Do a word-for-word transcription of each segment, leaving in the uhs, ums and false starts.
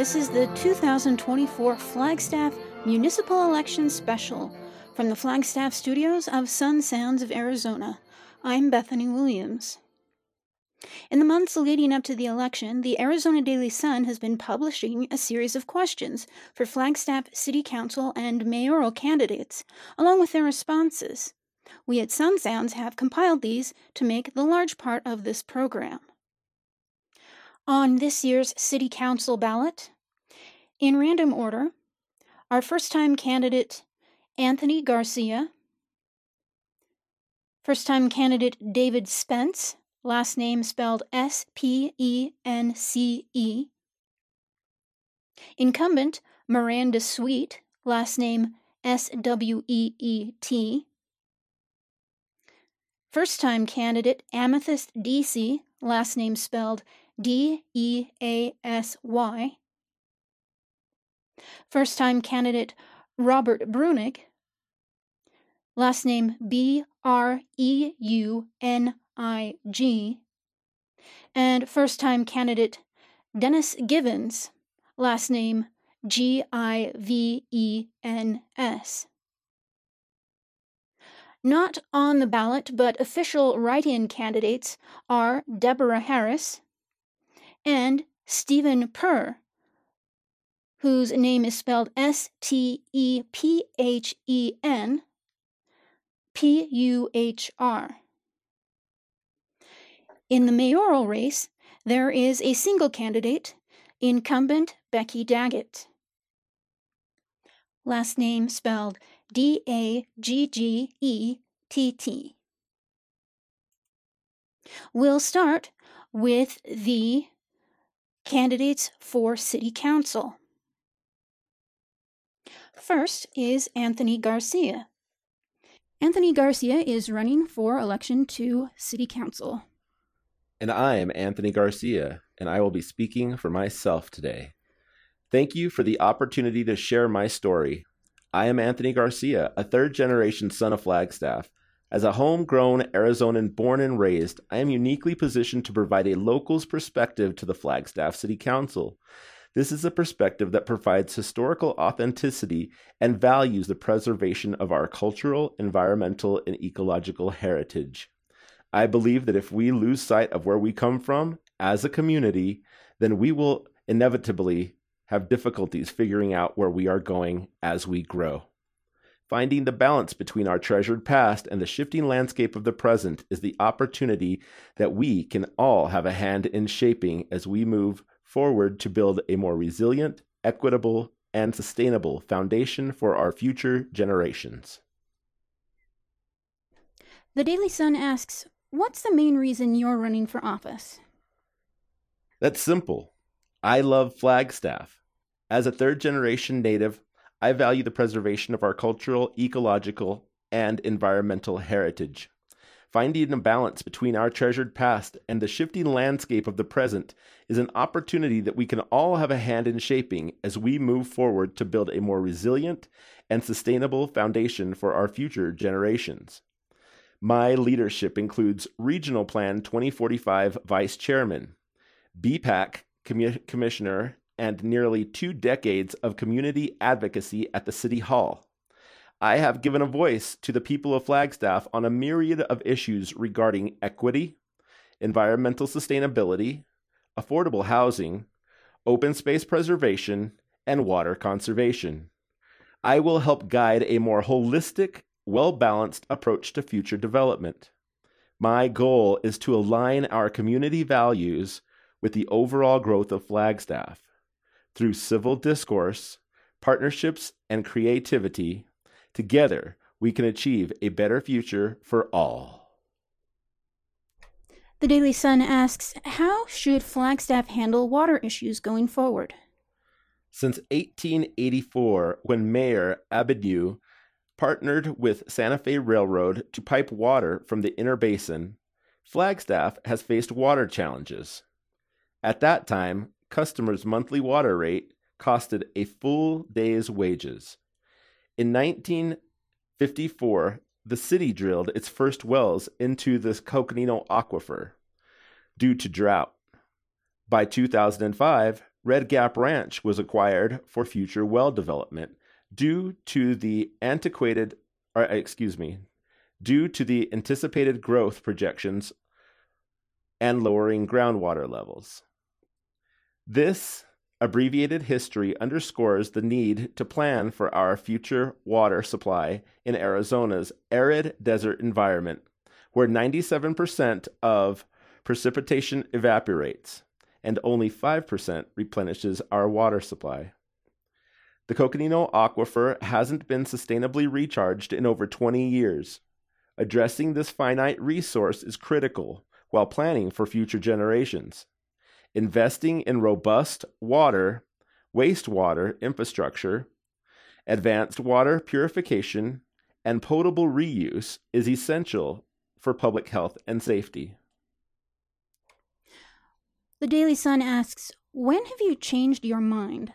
This is the two thousand twenty-four Flagstaff Municipal Election Special from the Flagstaff studios of Sun Sounds of Arizona. I'm Bethany Williams. In the months leading up to the election, the Arizona Daily Sun has been publishing a series of questions for Flagstaff City Council and mayoral candidates, along with their responses. We at Sun Sounds have compiled these to make the large part of this program. On this year's City Council ballot, in random order, our first-time candidate Anthony Garcia, first-time candidate David Spence, last name spelled S P E N C E, incumbent Miranda Sweet, last name S W E E T, first-time candidate Amethyst Deasy, last name spelled D E A S Y, first-time candidate Robert Brunick, last name B R E U N I G, and first-time candidate Dennis Givens, last name G I V E N S. Not on the ballot, but official write-in candidates are Deborah Harris and Stephen Purr, whose name is spelled S T E P H E N P U H R. In the mayoral race, there is a single candidate, incumbent Becky Daggett, last name spelled D A G G E T T. We'll start with the candidates for City Council. First is Anthony Garcia. Anthony Garcia is running for election to City Council. And I am Anthony Garcia, and I will be speaking for myself today. Thank you for the opportunity to share my story. I am Anthony Garcia, a third-generation son of Flagstaff. As a homegrown Arizonan born and raised, I am uniquely positioned to provide a local's perspective to the Flagstaff City Council. This is a perspective that provides historical authenticity and values the preservation of our cultural, environmental, and ecological heritage. I believe that if we lose sight of where we come from as a community, then we will inevitably have difficulties figuring out where we are going as we grow. Finding the balance between our treasured past and the shifting landscape of the present is the opportunity that we can all have a hand in shaping as we move forward to build a more resilient, equitable, and sustainable foundation for our future generations. The Daily Sun asks, what's the main reason you're running for office? That's simple. I love Flagstaff. As a third-generation native, I value the preservation of our cultural, ecological, and environmental heritage. Finding a balance between our treasured past and the shifting landscape of the present is an opportunity that we can all have a hand in shaping as we move forward to build a more resilient and sustainable foundation for our future generations. My leadership includes Regional Plan twenty forty-five Vice Chairman, B PAC Commi- Commissioner, and nearly two decades of community advocacy at the City Hall. I have given a voice to the people of Flagstaff on a myriad of issues regarding equity, environmental sustainability, affordable housing, open space preservation, and water conservation. I will help guide a more holistic, well-balanced approach to future development. My goal is to align our community values with the overall growth of Flagstaff. Through civil discourse, partnerships, and creativity, together we can achieve a better future for all. The Daily Sun asks, how should Flagstaff handle water issues going forward? Since eighteen eighty-four, when Mayor Abednew partnered with Santa Fe Railroad to pipe water from the Inner Basin, Flagstaff has faced water challenges. At that time, customers' monthly water rate costed a full day's wages. In nineteen fifty-four, the city drilled its first wells into the Coconino Aquifer due to drought. By two thousand five, Red Gap Ranch was acquired for future well development due to the antiquated, or excuse me, due to the anticipated growth projections and lowering groundwater levels. This abbreviated history underscores the need to plan for our future water supply in Arizona's arid desert environment, where ninety-seven percent of precipitation evaporates and only five percent replenishes our water supply. The Coconino Aquifer hasn't been sustainably recharged in over twenty years. Addressing this finite resource is critical while planning for future generations. Investing in robust water, wastewater infrastructure, advanced water purification, and potable reuse is essential for public health and safety. The Daily Sun asks, when have you changed your mind?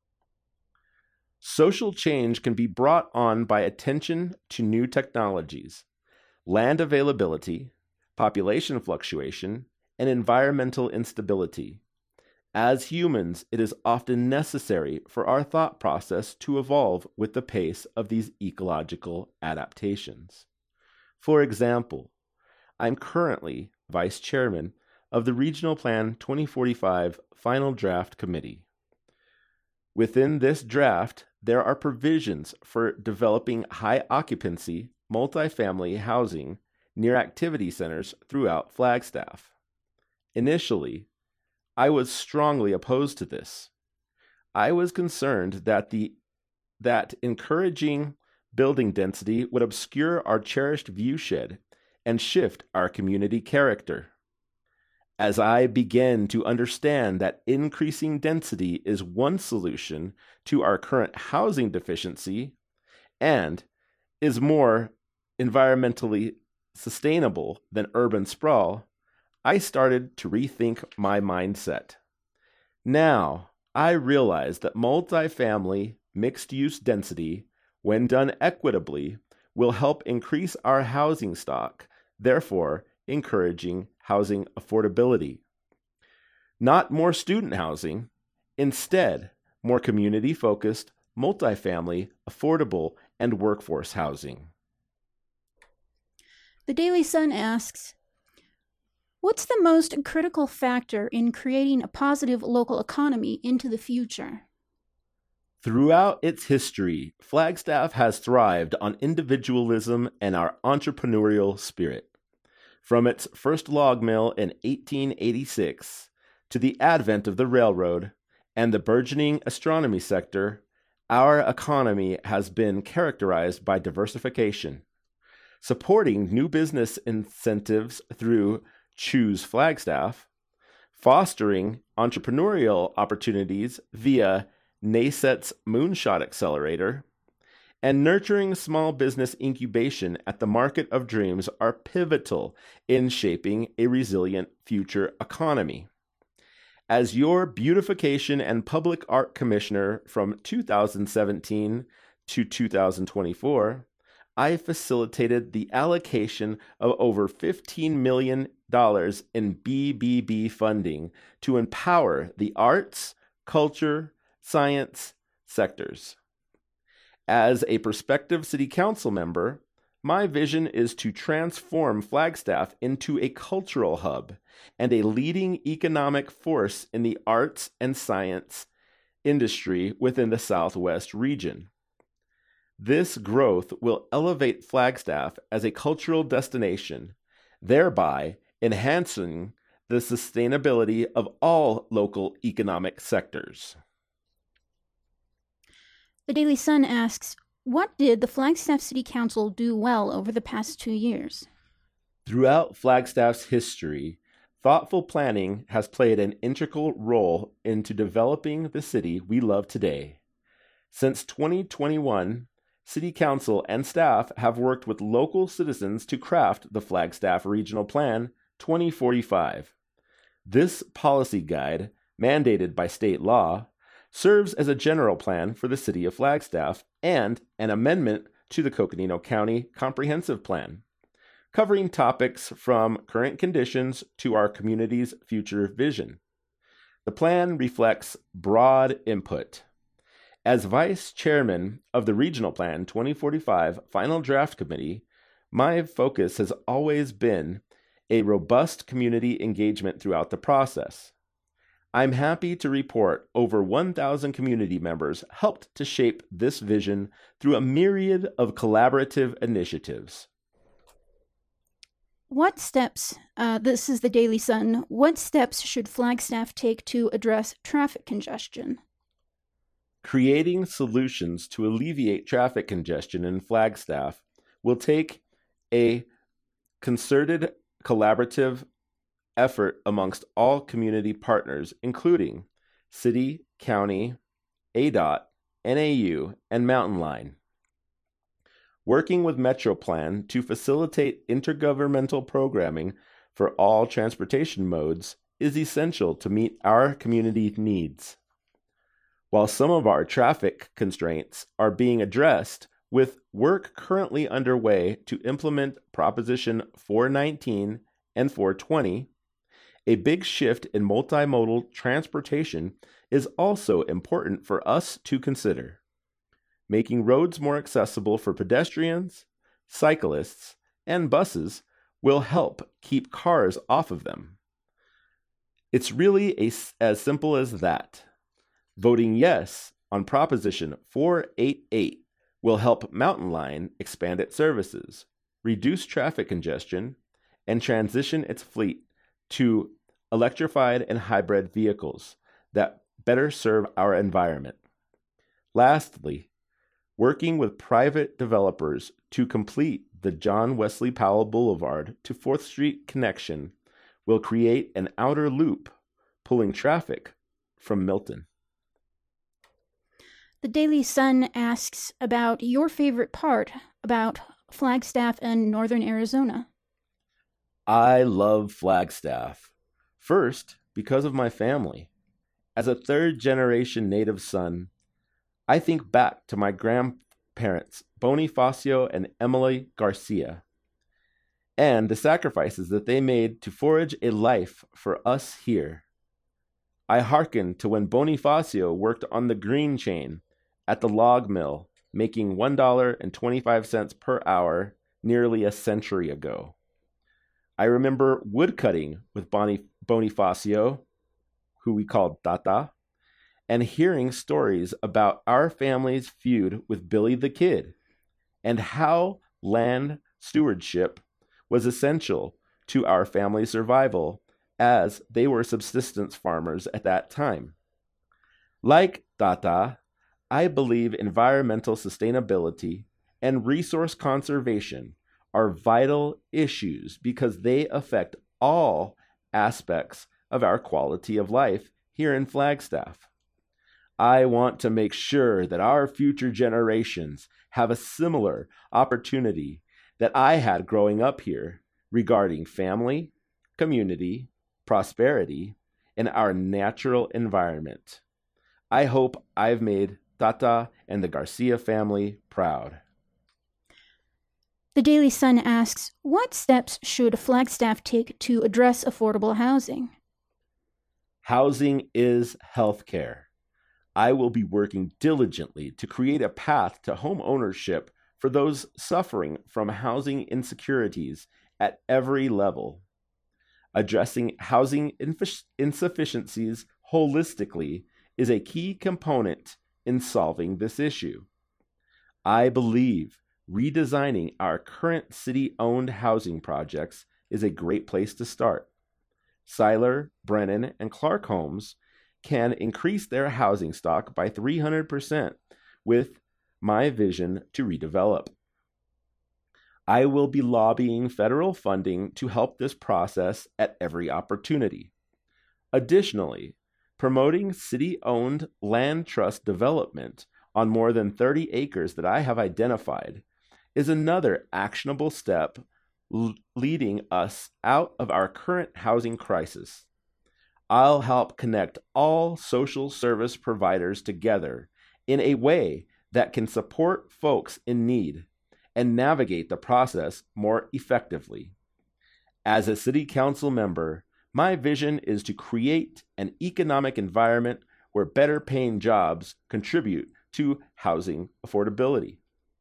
Social change can be brought on by attention to new technologies, land availability, population fluctuation, and environmental instability. As humans, it is often necessary for our thought process to evolve with the pace of these ecological adaptations. For example, I'm currently vice chairman of the Regional Plan twenty forty-five Final Draft Committee. Within this draft, there are provisions for developing high occupancy, multifamily housing near activity centers throughout Flagstaff. Initially, I was strongly opposed to this. I was concerned that the that encouraging building density would obscure our cherished viewshed and shift our community character. As I began to understand that increasing density is one solution to our current housing deficiency and is more environmentally sustainable than urban sprawl, I started to rethink my mindset. Now, I realize that multifamily mixed-use density, when done equitably, will help increase our housing stock, therefore encouraging housing affordability. Not more student housing, instead, more community-focused, multifamily, affordable, and workforce housing. The Daily Sun asks, what's the most critical factor in creating a positive local economy into the future? Throughout its history, Flagstaff has thrived on individualism and our entrepreneurial spirit. From its first log mill in eighteen eighty-six to the advent of the railroad and the burgeoning astronomy sector, our economy has been characterized by diversification. Supporting new business incentives through Choose Flagstaff, fostering entrepreneurial opportunities via NASET's Moonshot Accelerator, and nurturing small business incubation at the Market of Dreams are pivotal in shaping a resilient future economy. As your Beautification and Public Art Commissioner from two thousand seventeen to two thousand twenty-four, I facilitated the allocation of over fifteen million dollars in B B B funding to empower the arts, culture, science sectors. As a prospective city council member, my vision is to transform Flagstaff into a cultural hub and a leading economic force in the arts and science industry within the Southwest region. This growth will elevate Flagstaff as a cultural destination, thereby enhancing the sustainability of all local economic sectors. The Daily Sun asks, what did the Flagstaff City Council do well over the past two years? Throughout Flagstaff's history, thoughtful planning has played an integral role into developing the city we love today. Since twenty twenty-one, City Council and staff have worked with local citizens to craft the Flagstaff Regional Plan twenty forty-five. This policy guide, mandated by state law, serves as a general plan for the city of Flagstaff and an amendment to the Coconino County Comprehensive Plan, covering topics from current conditions to our community's future vision. The plan reflects broad input. As Vice Chairman of the Regional Plan twenty forty-five Final Draft Committee, my focus has always been a robust community engagement throughout the process. I'm happy to report over one thousand community members helped to shape this vision through a myriad of collaborative initiatives. What steps, uh, this is the Daily Sun, what steps should Flagstaff take to address traffic congestion? Creating solutions to alleviate traffic congestion in Flagstaff will take a concerted, collaborative effort amongst all community partners, including city, county, A D O T, N A U, and Mountain Line. Working with MetroPlan to facilitate intergovernmental programming for all transportation modes is essential to meet our community needs. While some of our traffic constraints are being addressed with work currently underway to implement Proposition four nineteen and four twenty, a big shift in multimodal transportation is also important for us to consider. Making roads more accessible for pedestrians, cyclists, and buses will help keep cars off of them. It's really a, as simple as that. Voting yes on Proposition four eighty-eight will help Mountain Line expand its services, reduce traffic congestion, and transition its fleet to electrified and hybrid vehicles that better serve our environment. Lastly, working with private developers to complete the John Wesley Powell Boulevard to fourth Street connection will create an outer loop, pulling traffic from Milton. The Daily Sun asks about your favorite part about Flagstaff and Northern Arizona. I love Flagstaff. First, because of my family. As a third-generation native son, I think back to my grandparents, Bonifacio and Emily Garcia, and the sacrifices that they made to forge a life for us here. I hearken to when Bonifacio worked on the green chain at the log mill, making one dollar and twenty-five cents per hour nearly a century ago. I remember woodcutting with Boni- Bonifacio, who we called Tata, and hearing stories about our family's feud with Billy the Kid and how land stewardship was essential to our family's survival as they were subsistence farmers at that time. Like Tata, I believe environmental sustainability and resource conservation are vital issues because they affect all aspects of our quality of life here in Flagstaff. I want to make sure that our future generations have a similar opportunity that I had growing up here regarding family, community, prosperity, and our natural environment. I hope I've made Tata and the Garcia family proud. The Daily Sun asks, what steps should Flagstaff take to address affordable housing? Housing is healthcare. I will be working diligently to create a path to home ownership for those suffering from housing insecurities at every level. Addressing housing inf- insufficiencies holistically is a key component in solving this issue. I believe redesigning our current city-owned housing projects is a great place to start. Seiler, Brennan, and Clark Homes can increase their housing stock by three hundred percent with my vision to redevelop. I will be lobbying federal funding to help this process at every opportunity. Additionally, promoting city-owned land trust development on more than thirty acres that I have identified is another actionable step l- leading us out of our current housing crisis. I'll help connect all social service providers together in a way that can support folks in need and navigate the process more effectively. As a city council member, My vision is to create an economic environment where better paying jobs contribute to housing affordability.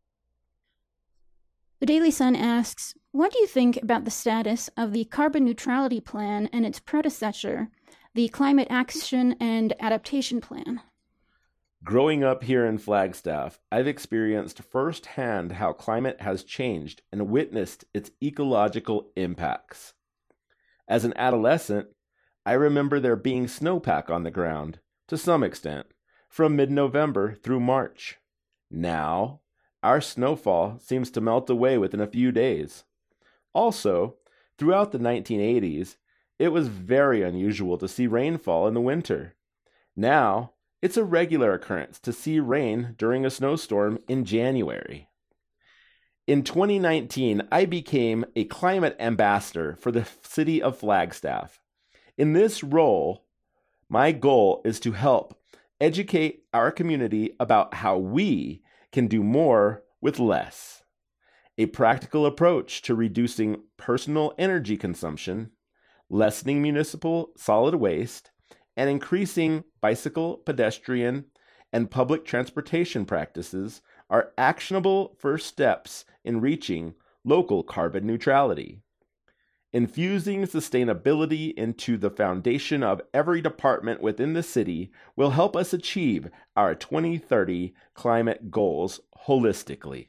The Daily Sun asks, what do you think about the status of the carbon neutrality plan and its predecessor, the Climate Action and Adaptation Plan? Growing up here in Flagstaff, I've experienced firsthand how climate has changed and witnessed its ecological impacts. As an adolescent, I remember there being snowpack on the ground, to some extent, from mid-November through March. Now, our snowfall seems to melt away within a few days. Also, throughout the nineteen eighties, it was very unusual to see rainfall in the winter. Now, it's a regular occurrence to see rain during a snowstorm in January. In twenty nineteen, I became a climate ambassador for the city of Flagstaff. In this role, my goal is to help educate our community about how we can do more with less. A practical approach to reducing personal energy consumption, lessening municipal solid waste, and increasing bicycle, pedestrian, and public transportation practices are actionable first steps in reaching local carbon neutrality. Infusing sustainability into the foundation of every department within the city will help us achieve our twenty thirty climate goals holistically.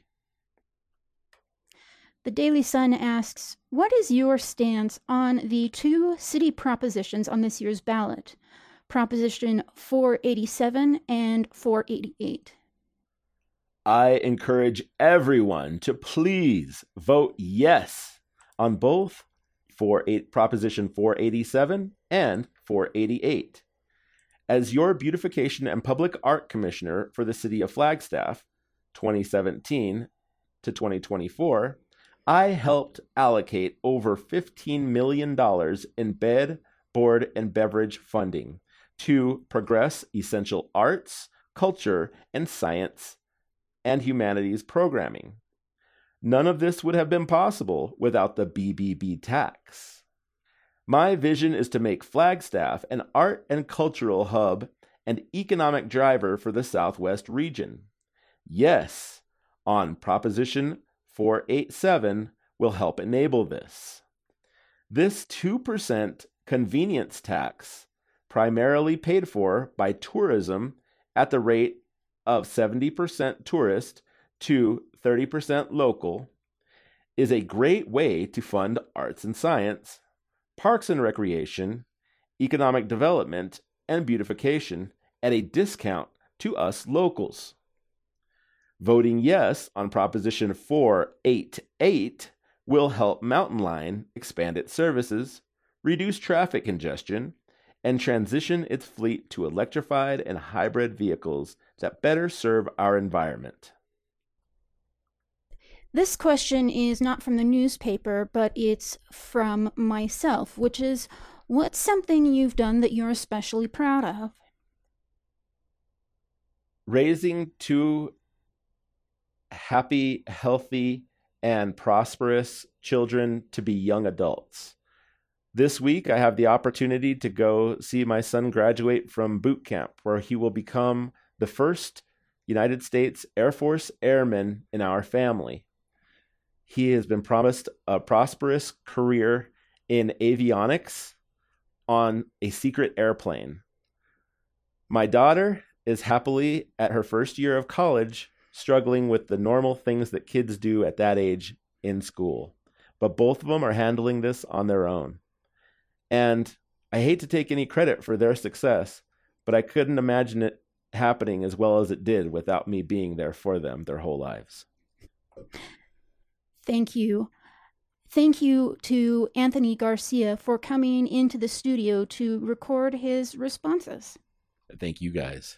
The Daily Sun asks, what is your stance on the two city propositions on this year's ballot, Proposition four eighty-seven and four eighty-eight? I encourage everyone to please vote yes on both for eight, Proposition four eighty-seven and four eighty-eight. As your Beautification and Public Art Commissioner for the City of Flagstaff, twenty seventeen to twenty twenty-four, I helped allocate over fifteen million dollars in bed, board, and beverage funding to progress essential arts, culture, and science and humanities programming. None of this would have been possible without the B B B tax. My vision is to make Flagstaff an art and cultural hub and economic driver for the Southwest region. Yes, on Proposition four eighty-seven will help enable this. This two percent convenience tax, primarily paid for by tourism at the rate of seventy percent tourist to thirty percent local, is a great way to fund arts and science, parks and recreation, economic development, and beautification at a discount to us locals. Voting yes on Proposition four eighty-eight will help Mountain Line expand its services, reduce traffic congestion, and transition its fleet to electrified and hybrid vehicles that better serve our environment. This question is not from the newspaper, but it's from myself, which is, what's something you've done that you're especially proud of? Raising two happy, healthy, and prosperous children to be young adults. This week, I have the opportunity to go see my son graduate from boot camp, where he will become the first United States Air Force airman in our family. He has been promised a prosperous career in avionics on a secret airplane. My daughter is happily at her first year of college, struggling with the normal things that kids do at that age in school. But both of them are handling this on their own. And I hate to take any credit for their success, but I couldn't imagine it happening as well as it did without me being there for them their whole lives. Thank you. Thank you to Anthony Garcia for coming into the studio to record his responses. Thank you, guys.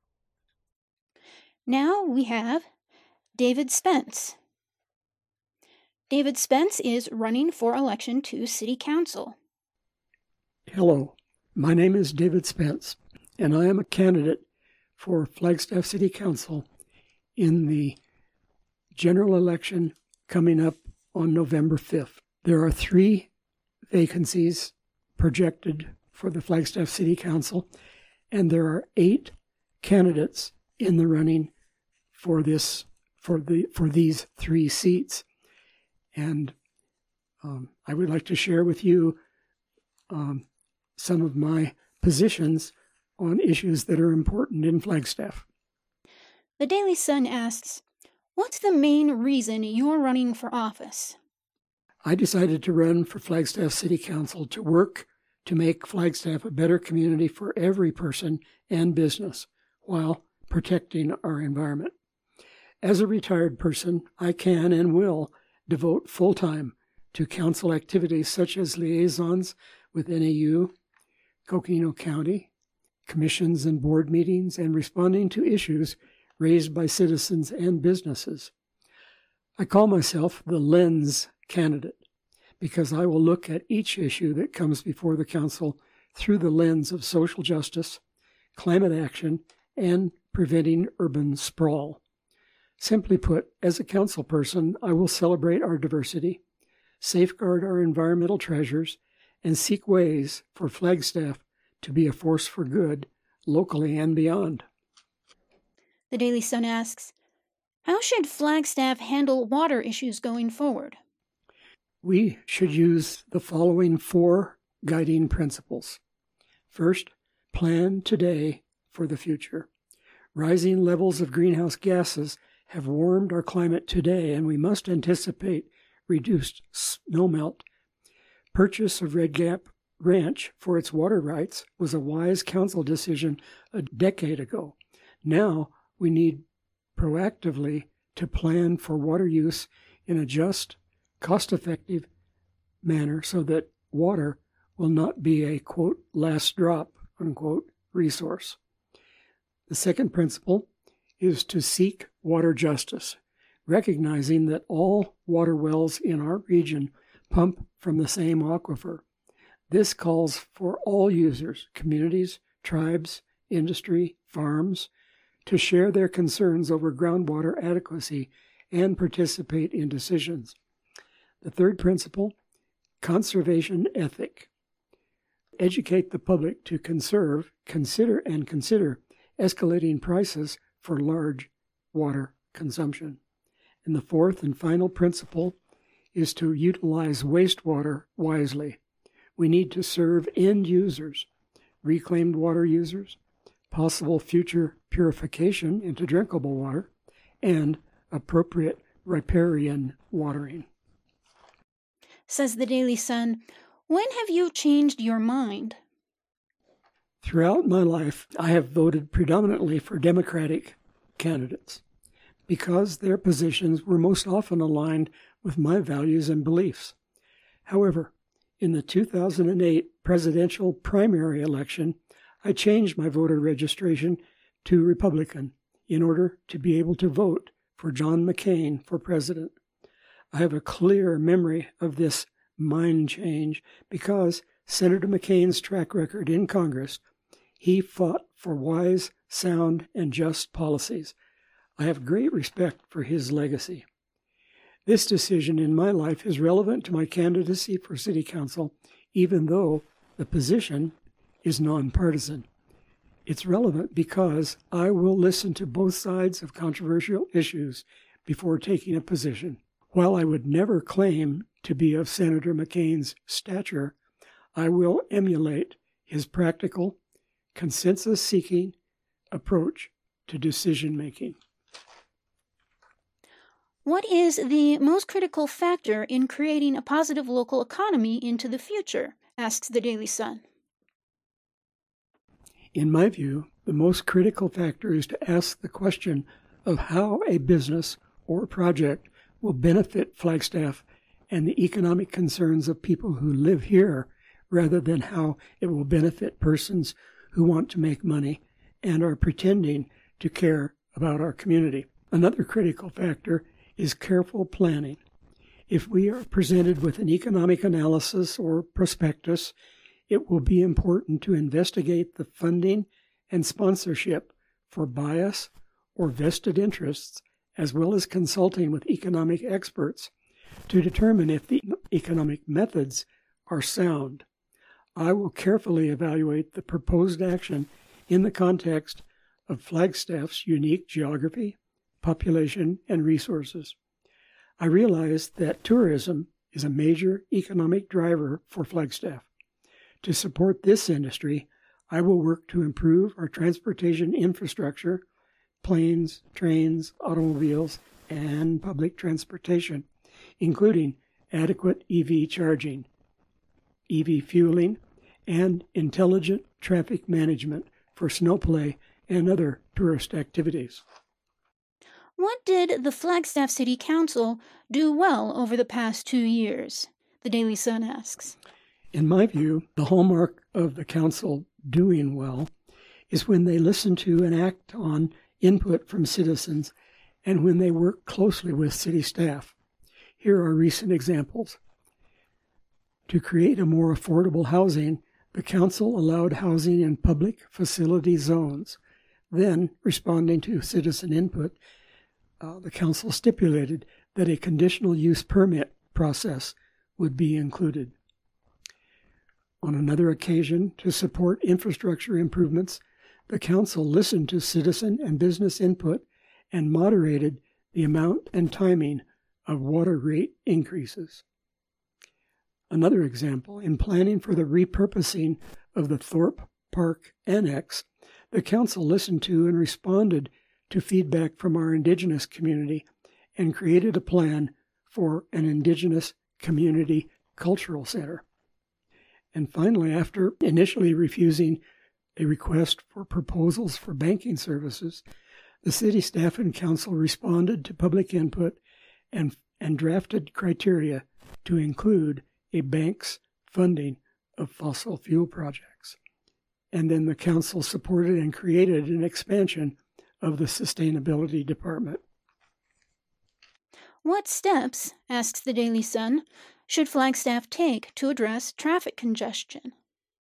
Now we have David Spence. David Spence is running for election to City Council. Hello, my name is David Spence, and I am a candidate for Flagstaff City Council in the general election coming up on November fifth. There are three vacancies projected for the Flagstaff City Council, and there are eight candidates in the running for this for the for these three seats. And um, I would like to share with you um, some of my positions on issues that are important in Flagstaff. The Daily Sun asks, what's the main reason you're running for office? I decided to run for Flagstaff City Council to work to make Flagstaff a better community for every person and business while protecting our environment. As a retired person, I can and will devote full-time to council activities such as liaisons with N A U, Coconino County, commissions and board meetings, and responding to issues raised by citizens and businesses. I call myself the lens candidate because I will look at each issue that comes before the council through the lens of social justice, climate action, and preventing urban sprawl. Simply put, as a council person, I will celebrate our diversity, safeguard our environmental treasures, and seek ways for Flagstaff to be a force for good locally and beyond. The Daily Sun asks, how should Flagstaff handle water issues going forward? We should use the following four guiding principles. First, plan today for the future. Rising levels of greenhouse gases have warmed our climate today, and we must anticipate reduced snowmelt. Purchase of Red Gap Ranch for its water rights was a wise council decision a decade ago. Now we need proactively to plan for water use in a just, cost-effective manner so that water will not be a, quote, last drop, unquote, resource. The second principle is to seek water justice, recognizing that all water wells in our region pump from the same aquifer. This calls for all users, communities, tribes, industry, farms, to share their concerns over groundwater adequacy and participate in decisions. The third principle, conservation ethic. Educate the public to conserve, consider, and consider escalating prices for large water consumption. And the fourth and final principle is to utilize wastewater wisely. We need to serve end users, reclaimed water users, possible future purification into drinkable water, and appropriate riparian watering. Says the Daily Sun, when have you changed your mind? Throughout my life, I have voted predominantly for Democratic candidates because their positions were most often aligned with my values and beliefs. However, in the two thousand eight presidential primary election, I changed my voter registration to Republican in order to be able to vote for John McCain for president. I have a clear memory of this mind change because Senator McCain's track record in Congress, he fought for wise, sound, and just policies. I have great respect for his legacy. This decision in my life is relevant to my candidacy for City Council, even though the position is nonpartisan. It's relevant because I will listen to both sides of controversial issues before taking a position. While I would never claim to be of Senator McCain's stature, I will emulate his practical, consensus-seeking approach to decision-making. What is the most critical factor in creating a positive local economy into the future? Asks the Daily Sun. In my view, the most critical factor is to ask the question of how a business or project will benefit Flagstaff and the economic concerns of people who live here, rather than how it will benefit persons who want to make money and are pretending to care about our community. Another critical factor is careful planning. If we are presented with an economic analysis or prospectus, it will be important to investigate the funding and sponsorship for bias or vested interests, as well as consulting with economic experts to determine if the economic methods are sound. I will carefully evaluate the proposed action in the context of Flagstaff's unique geography, population, and resources. I realize that tourism is a major economic driver for Flagstaff. To support this industry, I will work to improve our transportation infrastructure, planes, trains, automobiles, and public transportation, including adequate E V charging, E V fueling, and intelligent traffic management for snowplay and other tourist activities. What did the Flagstaff City Council do well over the past two years? The Daily Sun asks. In my view, the hallmark of the council doing well is when they listen to and act on input from citizens and when they work closely with city staff. Here are recent examples. To create a more affordable housing, the council allowed housing in public facility zones. Then, responding to citizen input, uh, the council stipulated that a conditional use permit process would be included. On another occasion, to support infrastructure improvements, the council listened to citizen and business input and moderated the amount and timing of water rate increases. Another example, in planning for the repurposing of the Thorpe Park Annex, the council listened to and responded to feedback from our Indigenous community and created a plan for an Indigenous Community Cultural Center. And finally, after initially refusing a request for proposals for banking services, the city staff and council responded to public input and, and drafted criteria to include a bank's funding of fossil fuel projects. And then the council supported and created an expansion of the Sustainability Department. What steps, asks the Daily Sun, should Flagstaff take to address traffic congestion?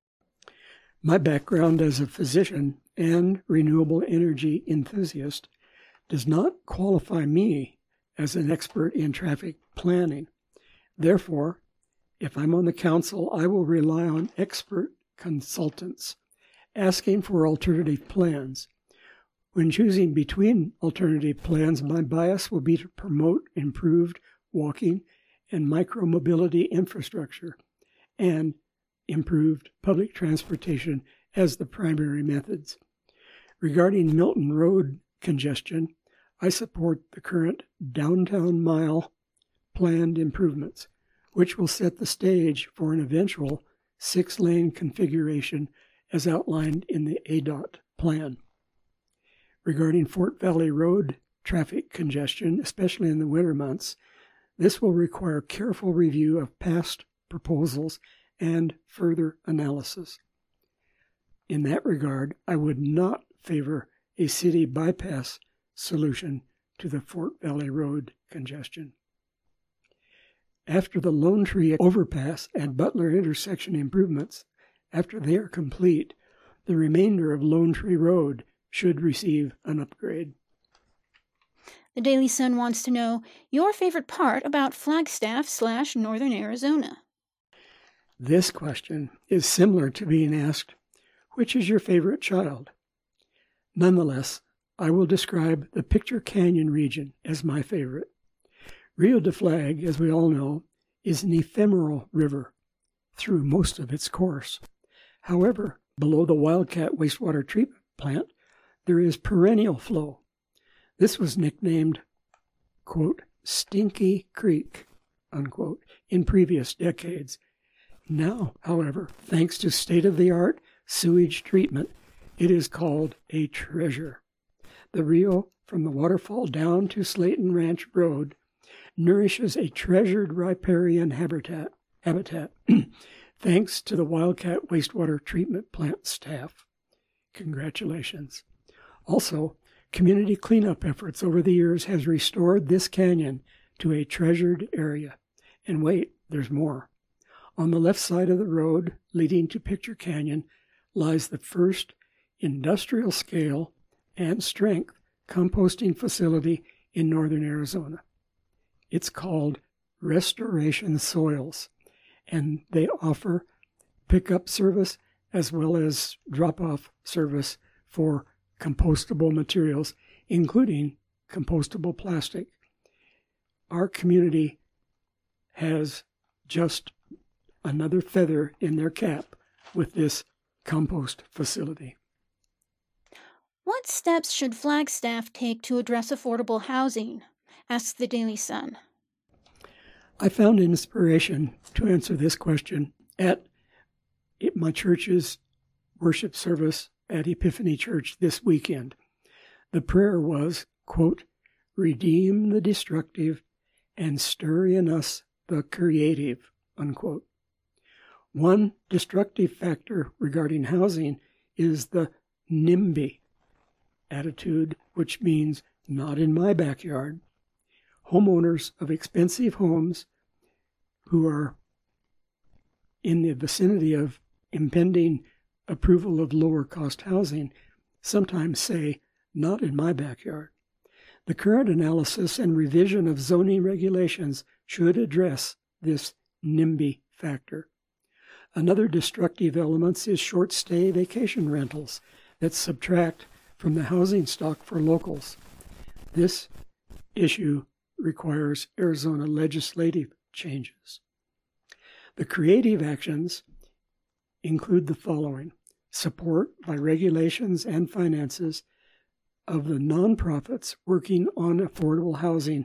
My background as a physician and renewable energy enthusiast does not qualify me as an expert in traffic planning. Therefore, if I'm on the council, I will rely on expert consultants asking for alternative plans. When choosing between alternative plans, my bias will be to promote improved walking and micromobility infrastructure and improved public transportation as the primary methods. Regarding Milton Road congestion, I support the current downtown mile planned improvements, which will set the stage for an eventual six-lane configuration as outlined in the A D O T plan. Regarding Fort Valley Road traffic congestion, especially in the winter months, this will require careful review of past proposals and further analysis. In that regard, I would not favor a city bypass solution to the Fort Valley Road congestion. After the Lone Tree overpass and Butler intersection improvements, after they are complete, the remainder of Lone Tree Road should receive an upgrade. The Daily Sun wants to know your favorite part about Flagstaff slash Northern Arizona. This question is similar to being asked, which is your favorite child? Nonetheless, I will describe the Picture Canyon region as my favorite. Rio de Flag, as we all know, is an ephemeral river through most of its course. However, below the Wildcat wastewater treatment plant, there is perennial flow. This was nicknamed, quote, Stinky Creek, unquote, in previous decades. Now, however, thanks to state-of-the-art sewage treatment, it is called a treasure. The Rio, from the waterfall down to Slayton Ranch Road, nourishes a treasured riparian habitat, habitat thanks to the Wildcat wastewater treatment plant staff. Congratulations. Also, community cleanup efforts over the years has restored this canyon to a treasured area. And wait, there's more. On the left side of the road leading to Picture Canyon lies the first industrial scale and strength composting facility in northern Arizona. It's called Restoration Soils, and they offer pickup service as well as drop-off service for compostable materials, including compostable plastic. Our community has just another feather in their cap with this compost facility. What steps should Flagstaff take to address affordable housing? Asks the Daily Sun. I found inspiration to answer this question at my church's worship service at Epiphany Church this weekend. The prayer was, quote, "Redeem the destructive and stir in us the creative," unquote. One destructive factor regarding housing is the NIMBY attitude, which means not in my backyard. Homeowners of expensive homes who are in the vicinity of impending approval of lower cost housing sometimes say, "Not in my backyard." The current analysis and revision of zoning regulations should address this NIMBY factor. Another destructive element is short-stay vacation rentals that subtract from the housing stock for locals. This issue requires Arizona legislative changes. The creative actions include the following: support by regulations and finances of the nonprofits working on affordable housing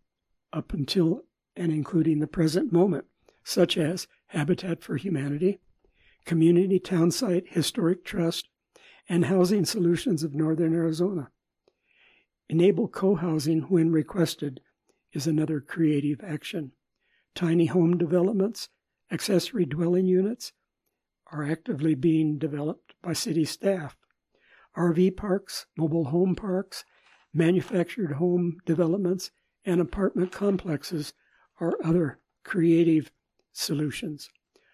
up until and including the present moment, such as Habitat for Humanity, Community Townsite Historic Trust, and Housing Solutions of Northern Arizona. Enable co-housing when requested is another creative action. Tiny home developments, accessory dwelling units are actively being developed by city staff. R V parks, mobile home parks, manufactured home developments, and apartment complexes are other creative solutions.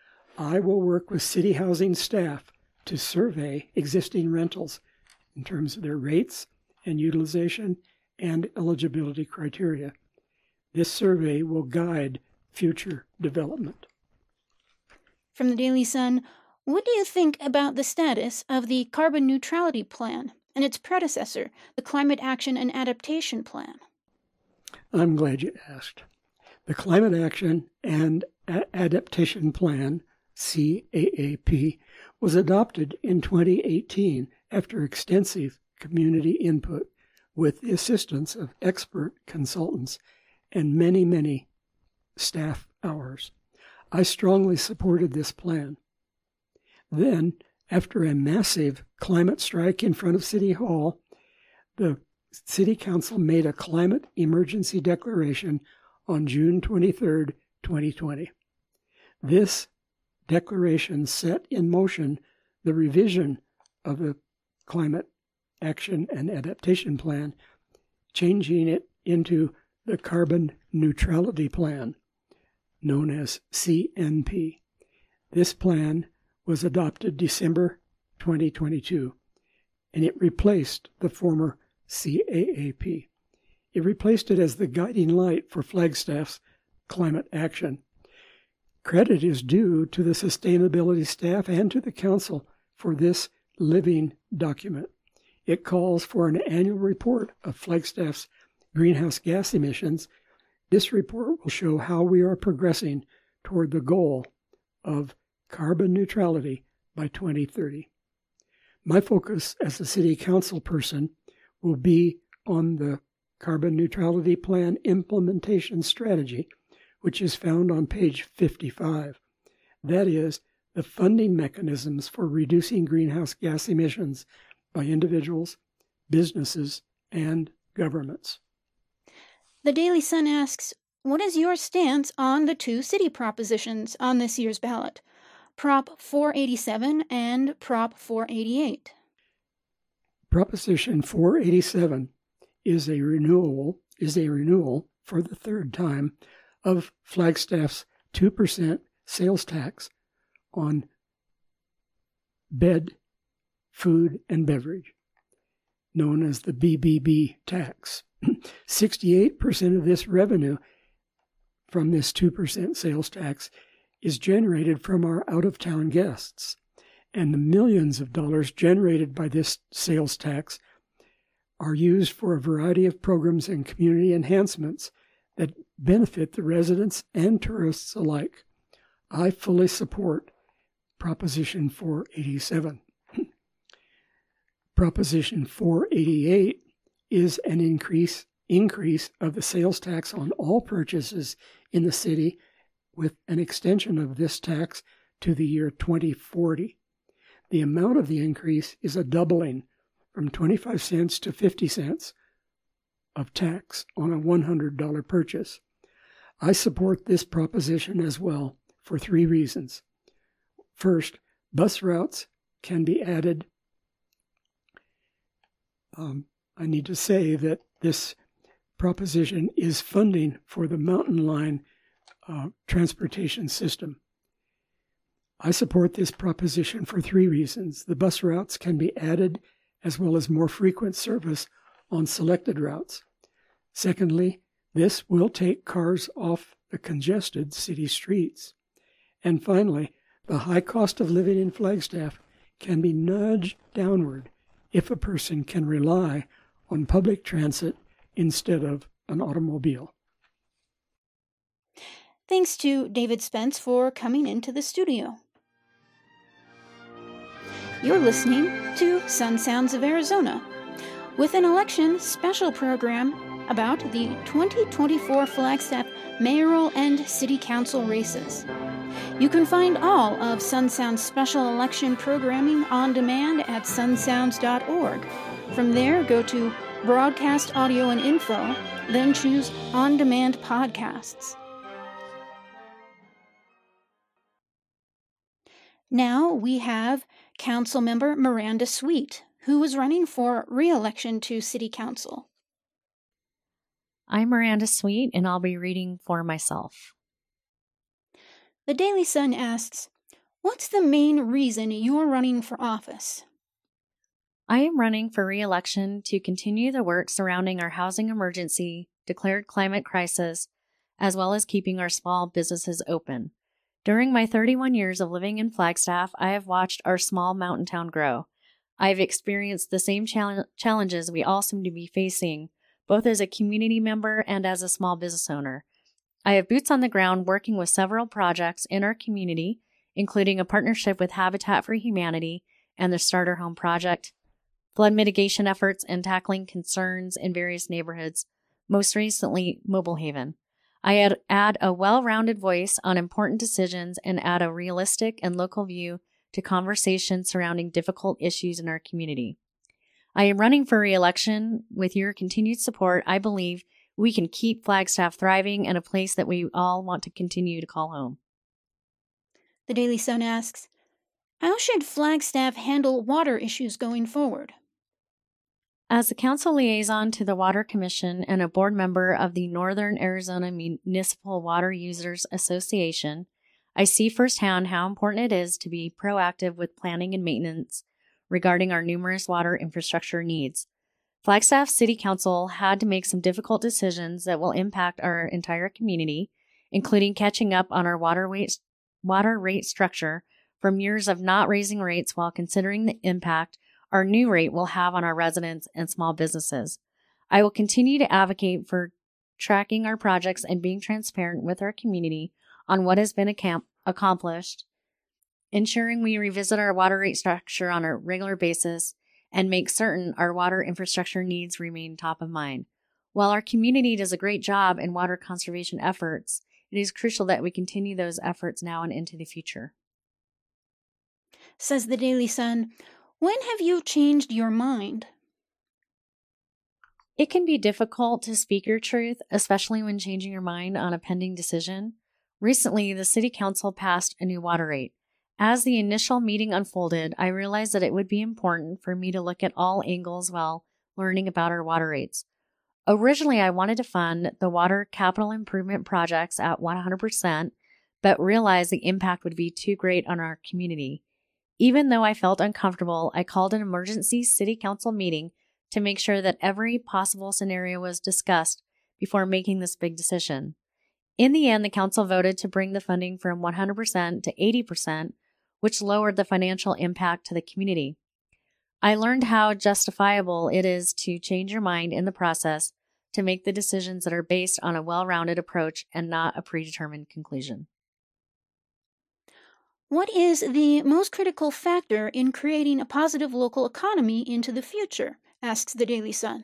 I will work with city housing staff to survey existing rentals in terms of their rates and utilization and eligibility criteria. This survey will guide future development. From the Daily Sun, what do you think about the status of the Carbon Neutrality Plan and its predecessor, the Climate Action and Adaptation Plan? I'm glad you asked. The Climate Action and A- Adaptation Plan, C A A P, was adopted in twenty eighteen after extensive community input with the assistance of expert consultants and many, many staff hours. I strongly supported this plan. Then, after a massive climate strike in front of City Hall, the City Council made a climate emergency declaration on June twenty-third, twenty twenty. This declaration set in motion the revision of the Climate Action and Adaptation Plan, changing it into the Carbon Neutrality Plan, known as C N P. This plan was adopted December twenty twenty-two, and it replaced the former C A A P. It replaced it as the guiding light for Flagstaff's climate action. Credit is due to the sustainability staff and to the council for this living document. It calls for an annual report of Flagstaff's greenhouse gas emissions. This report will show how we are progressing toward the goal of carbon neutrality by twenty thirty. My focus as a city council person will be on the Carbon Neutrality Plan implementation strategy, which is found on page fifty-five. That is, the funding mechanisms for reducing greenhouse gas emissions by individuals, businesses, and governments. The Daily Sun asks, what is your stance on the two city propositions on this year's ballot, Prop four eighty-seven and Prop four eighty-eight? Proposition four eighty-seven is a renewal is a renewal for the third time of Flagstaff's two percent sales tax on bed, food, and beverage, known as the B B B tax. sixty-eight percent of this revenue from this two percent sales tax is generated from our out-of-town guests, and the millions of dollars generated by this sales tax are used for a variety of programs and community enhancements that benefit the residents and tourists alike. I fully support Proposition four eighty-seven. Proposition four eighty-eight is an increase increase of the sales tax on all purchases in the city, with an extension of this tax to the year twenty forty. The amount of the increase is a doubling from twenty-five cents to fifty cents of tax on a one hundred dollars purchase. I support this proposition as well for three reasons. First, bus routes can be added. Um, I need to say that this proposition is funding for the Mountain Line uh, transportation system. I support this proposition for three reasons. The bus routes can be added as well as more frequent service on selected routes. Secondly, this will take cars off the congested city streets. And finally, the high cost of living in Flagstaff can be nudged downward if a person can rely on public transit instead of an automobile. Thanks to David Spence for coming into the studio. You're listening to Sun Sounds of Arizona, with an election special program about the twenty twenty-four Flagstaff mayoral and city council races. You can find all of Sun Sounds special election programming on demand at sun sounds dot org. From there, go to Broadcast Audio and Info, then choose On Demand Podcasts. Now we have Councilmember Miranda Sweet, who is running for re-election to City Council. I'm Miranda Sweet, and I'll be reading for myself. The Daily Sun asks, what's the main reason you're running for office? I am running for re-election to continue the work surrounding our housing emergency, declared climate crisis, as well as keeping our small businesses open. During my thirty-one years of living in Flagstaff, I have watched our small mountain town grow. I have experienced the same chal- challenges we all seem to be facing, both as a community member and as a small business owner. I have boots on the ground working with several projects in our community, including a partnership with Habitat for Humanity and the Starter Home Project, flood mitigation efforts, and tackling concerns in various neighborhoods, most recently Mobile Haven. I add, add a well-rounded voice on important decisions and add a realistic and local view to conversations surrounding difficult issues in our community. I am running for re-election. With your continued support, I believe we can keep Flagstaff thriving and a place that we all want to continue to call home. The Daily Sun asks, how should Flagstaff handle water issues going forward? As a council liaison to the Water Commission and a board member of the Northern Arizona Municipal Water Users Association, I see firsthand how important it is to be proactive with planning and maintenance regarding our numerous water infrastructure needs. Flagstaff City Council had to make some difficult decisions that will impact our entire community, including catching up on our water rate, water rate structure from years of not raising rates while considering the impact our new rate will have on our residents and small businesses. I will continue to advocate for tracking our projects and being transparent with our community on what has been accom- accomplished, ensuring we revisit our water rate structure on a regular basis, and make certain our water infrastructure needs remain top of mind. While our community does a great job in water conservation efforts, it is crucial that we continue those efforts now and into the future. Says the Daily Sun, when have you changed your mind? It can be difficult to speak your truth, especially when changing your mind on a pending decision. Recently, the City Council passed a new water rate. As the initial meeting unfolded, I realized that it would be important for me to look at all angles while learning about our water rates. Originally, I wanted to fund the water capital improvement projects at one hundred percent, but realized the impact would be too great on our community. Even though I felt uncomfortable, I called an emergency City Council meeting to make sure that every possible scenario was discussed before making this big decision. In the end, the council voted to bring the funding from one hundred percent to eighty percent, which lowered the financial impact to the community. I learned how justifiable it is to change your mind in the process to make the decisions that are based on a well-rounded approach and not a predetermined conclusion. What is the most critical factor in creating a positive local economy into the future? Asks the Daily Sun.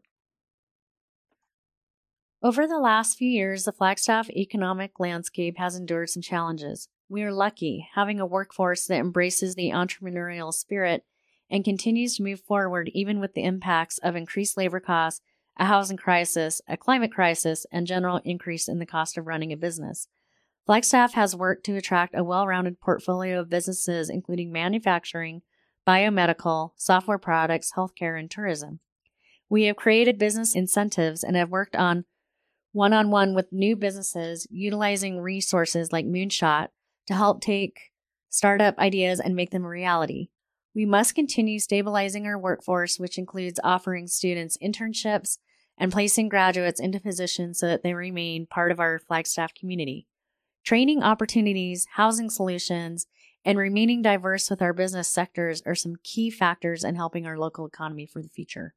Over the last few years, the Flagstaff economic landscape has endured some challenges. We are lucky, having a workforce that embraces the entrepreneurial spirit and continues to move forward even with the impacts of increased labor costs, a housing crisis, a climate crisis, and general increase in the cost of running a business. Flagstaff has worked to attract a well-rounded portfolio of businesses, including manufacturing, biomedical, software products, healthcare, and tourism. We have created business incentives and have worked on one-on-one with new businesses, utilizing resources like Moonshot to help take startup ideas and make them a reality. We must continue stabilizing our workforce, which includes offering students internships and placing graduates into positions so that they remain part of our Flagstaff community. Training opportunities, housing solutions, and remaining diverse with our business sectors are some key factors in helping our local economy for the future.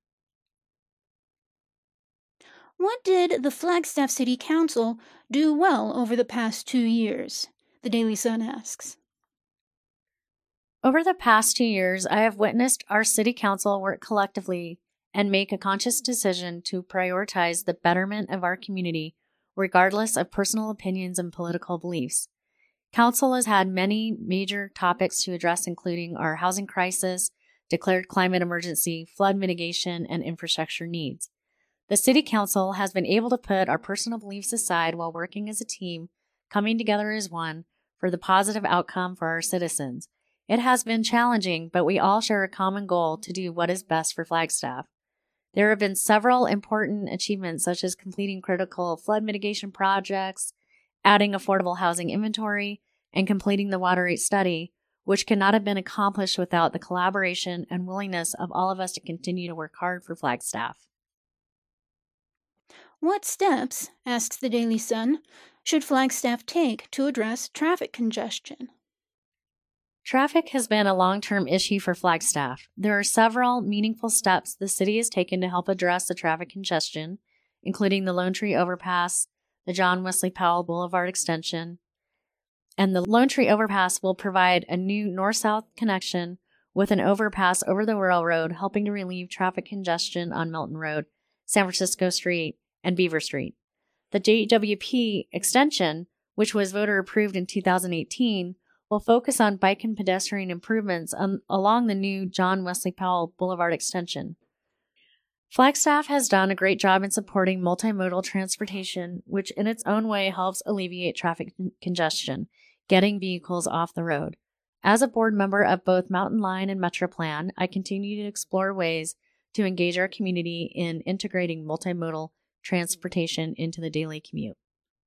What did the Flagstaff City Council do well over the past two years? The Daily Sun asks. Over the past two years, I have witnessed our City Council work collectively and make a conscious decision to prioritize the betterment of our community, regardless of personal opinions and political beliefs. Council has had many major topics to address, including our housing crisis, declared climate emergency, flood mitigation, and infrastructure needs. The City Council has been able to put our personal beliefs aside while working as a team, coming together as one for the positive outcome for our citizens. It has been challenging, but we all share a common goal to do what is best for Flagstaff. There have been several important achievements, such as completing critical flood mitigation projects, adding affordable housing inventory, and completing the water rate study, which could not have been accomplished without the collaboration and willingness of all of us to continue to work hard for Flagstaff. What steps, asks the Daily Sun, should Flagstaff take to address traffic congestion? Traffic has been a long-term issue for Flagstaff. There are several meaningful steps the city has taken to help address the traffic congestion, including the Lone Tree Overpass, the John Wesley Powell Boulevard extension, and the Lone Tree Overpass will provide a new north-south connection with an overpass over the railroad, helping to relieve traffic congestion on Milton Road, San Francisco Street, and Beaver Street. The J W P extension, which was voter approved in two thousand eighteen, will focus on bike and pedestrian improvements on, along the new John Wesley Powell Boulevard extension. Flagstaff has done a great job in supporting multimodal transportation, which in its own way helps alleviate traffic congestion, getting vehicles off the road. As a board member of both Mountain Line and Metroplan, I continue to explore ways to engage our community in integrating multimodal transportation into the daily commute.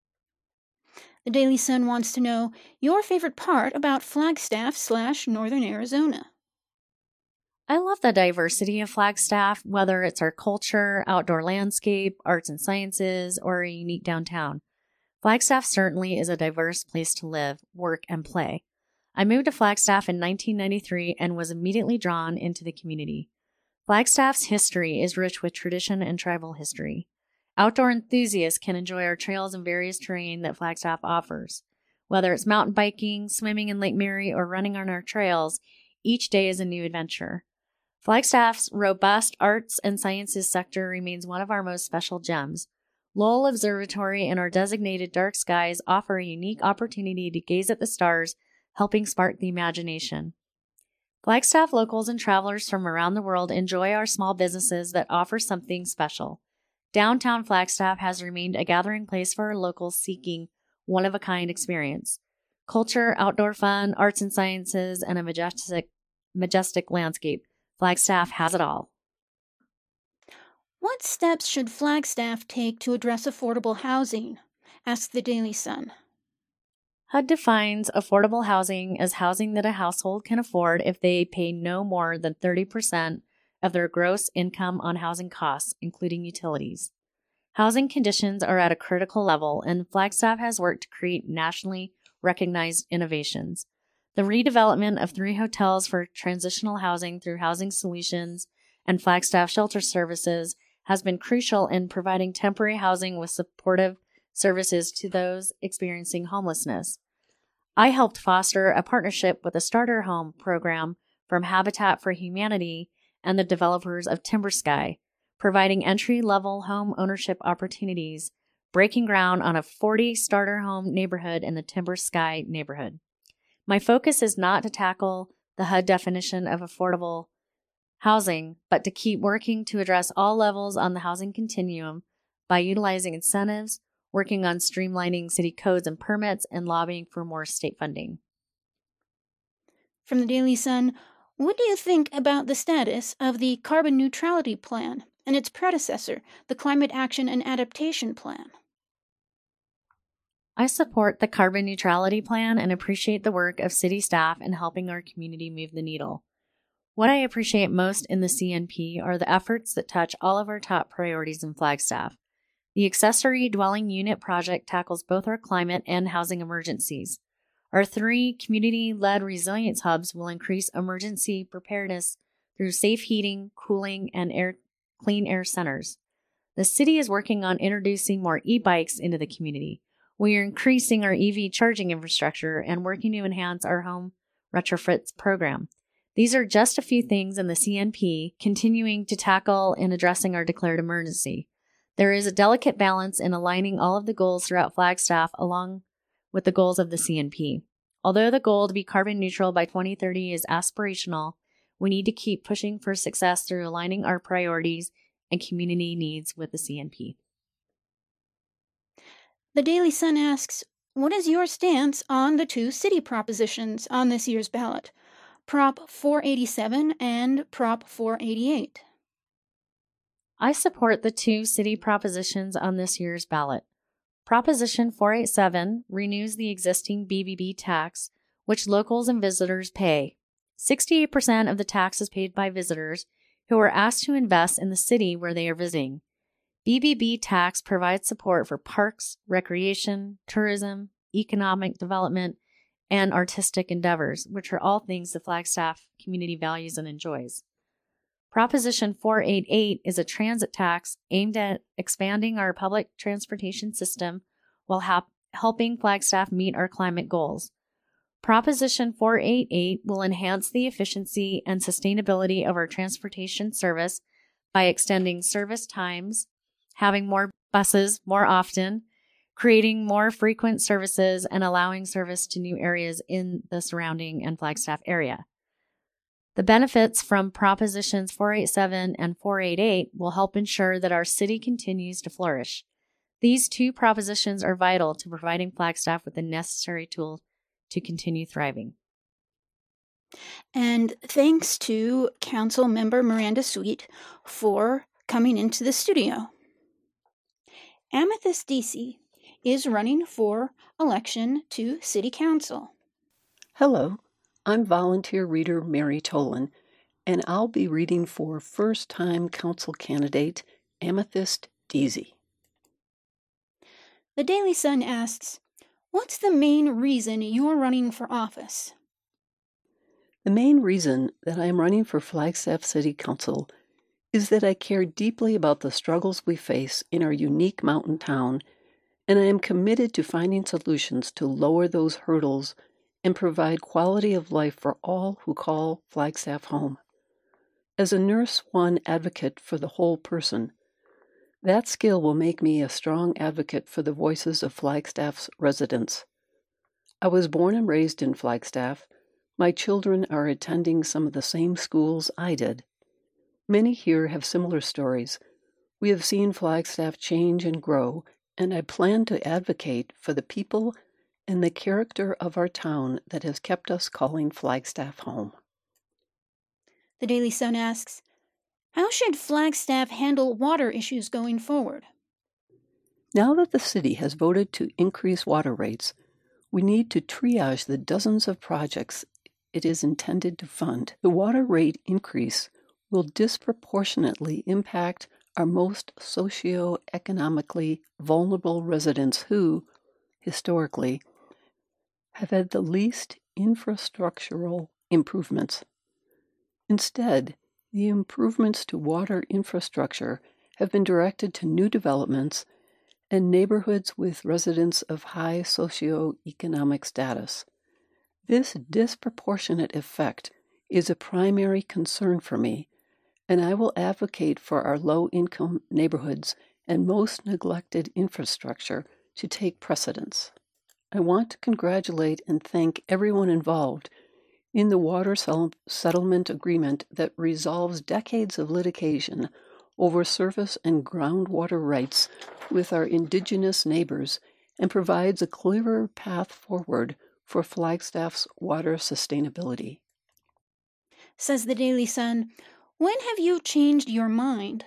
The Daily Sun wants to know your favorite part about Flagstaff slash Northern Arizona. I love the diversity of Flagstaff, whether it's our culture, outdoor landscape, arts and sciences, or a unique downtown. Flagstaff certainly is a diverse place to live, work, and play. I moved to Flagstaff in nineteen ninety-three and was immediately drawn into the community. Flagstaff's history is rich with tradition and tribal history. Outdoor enthusiasts can enjoy our trails and various terrain that Flagstaff offers. Whether it's mountain biking, swimming in Lake Mary, or running on our trails, each day is a new adventure. Flagstaff's robust arts and sciences sector remains one of our most special gems. Lowell Observatory and our designated dark skies offer a unique opportunity to gaze at the stars, helping spark the imagination. Flagstaff locals and travelers from around the world enjoy our small businesses that offer something special. Downtown Flagstaff has remained a gathering place for our locals seeking one-of-a-kind experience. Culture, outdoor fun, arts and sciences, and a majestic, majestic landscape. Flagstaff has it all. What steps should Flagstaff take to address affordable housing? Asks the Daily Sun. H U D defines affordable housing as housing that a household can afford if they pay no more than thirty percent of their gross income on housing costs, including utilities. Housing conditions are at a critical level, and Flagstaff has worked to create nationally recognized innovations. The redevelopment of three hotels for transitional housing through Housing Solutions and Flagstaff Shelter Services has been crucial in providing temporary housing with supportive services to those experiencing homelessness. I helped foster a partnership with the Starter Home program from Habitat for Humanity and the developers of Timber Sky, providing entry-level home ownership opportunities, breaking ground on a forty starter home neighborhood in the Timber Sky neighborhood. My focus is not to tackle the H U D definition of affordable housing, but to keep working to address all levels on the housing continuum by utilizing incentives, working on streamlining city codes and permits, and lobbying for more state funding. From the Daily Sun, what do you think about the status of the Carbon Neutrality Plan and its predecessor, the Climate Action and Adaptation Plan? I support the Carbon Neutrality Plan and appreciate the work of city staff in helping our community move the needle. What I appreciate most in the C N P are the efforts that touch all of our top priorities in Flagstaff. The Accessory Dwelling Unit project tackles both our climate and housing emergencies. Our three community-led resilience hubs will increase emergency preparedness through safe heating, cooling, and air, clean air centers. The city is working on introducing more e-bikes into the community. We are increasing our E V charging infrastructure and working to enhance our home retrofits program. These are just a few things in the C N P continuing to tackle and addressing our declared emergency. There is a delicate balance in aligning all of the goals throughout Flagstaff along with the goals of the C N P. Although the goal to be carbon neutral by twenty thirty is aspirational, we need to keep pushing for success through aligning our priorities and community needs with the C N P. The Daily Sun asks, what is your stance on the two city propositions on this year's ballot, Prop four eighty-seven and Prop four eighty-eight? I support the two city propositions on this year's ballot. Proposition four eighty-seven renews the existing B B B tax, which locals and visitors pay. sixty-eight percent of the tax is paid by visitors who are asked to invest in the city where they are visiting. B B B tax provides support for parks, recreation, tourism, economic development, and artistic endeavors, which are all things the Flagstaff community values and enjoys. Proposition four eighty-eight is a transit tax aimed at expanding our public transportation system while hap- helping Flagstaff meet our climate goals. Proposition four eighty-eight will enhance the efficiency and sustainability of our transportation service by extending service times, having more buses more often, creating more frequent services, and allowing service to new areas in the surrounding and Flagstaff area. The benefits from Propositions four eighty-seven and four eighty-eight will help ensure that our city continues to flourish. These two propositions are vital to providing Flagstaff with the necessary tools to continue thriving. And thanks to Council Member Miranda Sweet for coming into the studio. Amethyst Deasy is running for election to City Council. Hello, I'm volunteer reader Mary Tolan, and I'll be reading for first-time council candidate Amethyst Deasy. The Daily Sun asks, what's the main reason you're running for office? The main reason that I am running for Flagstaff City Council is that I care deeply about the struggles we face in our unique mountain town, and I am committed to finding solutions to lower those hurdles and provide quality of life for all who call Flagstaff home. As a Nurse One advocate for the whole person, that skill will make me a strong advocate for the voices of Flagstaff's residents. I was born and raised in Flagstaff. My children are attending some of the same schools I did. Many here have similar stories. We have seen Flagstaff change and grow, and I plan to advocate for the people and the character of our town that has kept us calling Flagstaff home. The Daily Sun asks, how should Flagstaff handle water issues going forward? Now that the city has voted to increase water rates, we need to triage the dozens of projects it is intended to fund. The water rate increase will disproportionately impact our most socioeconomically vulnerable residents who, historically, have had the least infrastructural improvements. Instead, the improvements to water infrastructure have been directed to new developments and neighborhoods with residents of high socioeconomic status. This disproportionate effect is a primary concern for me, and I will advocate for our low-income neighborhoods and most neglected infrastructure to take precedence. I want to congratulate and thank everyone involved in the water settlement agreement that resolves decades of litigation over surface and groundwater rights with our indigenous neighbors and provides a clearer path forward for Flagstaff's water sustainability. Says the Daily Sun, when have you changed your mind?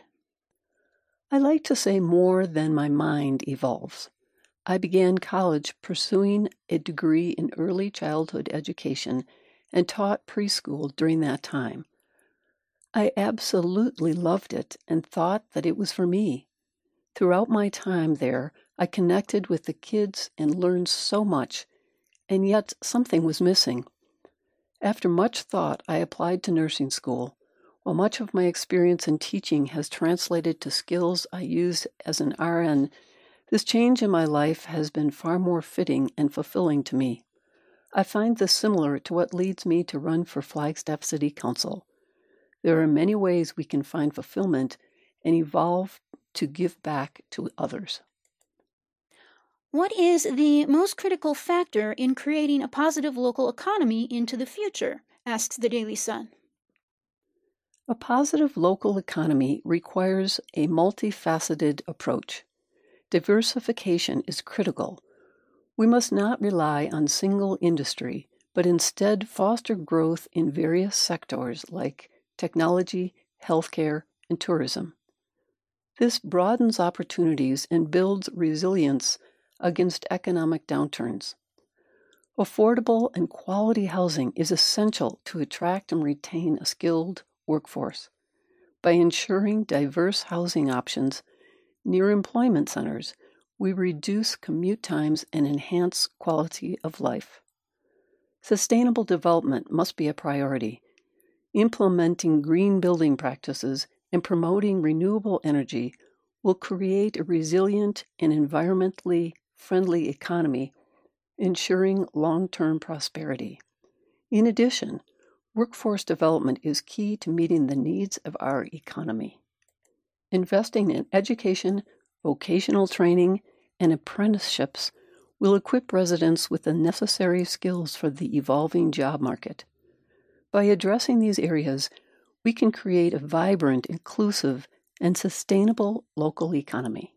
I like to say more than my mind evolves. I began college pursuing a degree in early childhood education and taught preschool during that time. I absolutely loved it and thought that it was for me. Throughout my time there, I connected with the kids and learned so much, and yet something was missing. After much thought, I applied to nursing school. While much of my experience in teaching has translated to skills I used as an R N, this change in my life has been far more fitting and fulfilling to me. I find this similar to what leads me to run for Flagstaff City Council. There are many ways we can find fulfillment and evolve to give back to others. What is the most critical factor in creating a positive local economy into the future? Asks the Daily Sun. A positive local economy requires a multifaceted approach. Diversification is critical. We must not rely on single industry, but instead foster growth in various sectors like technology, healthcare, and tourism. This broadens opportunities and builds resilience against economic downturns. Affordable and quality housing is essential to attract and retain a skilled workforce. By ensuring diverse housing options near employment centers, we reduce commute times and enhance quality of life. Sustainable development must be a priority. Implementing green building practices and promoting renewable energy will create a resilient and environmentally friendly economy, ensuring long-term prosperity. In addition, workforce development is key to meeting the needs of our economy. Investing in education, vocational training, and apprenticeships will equip residents with the necessary skills for the evolving job market. By addressing these areas, we can create a vibrant, inclusive, and sustainable local economy.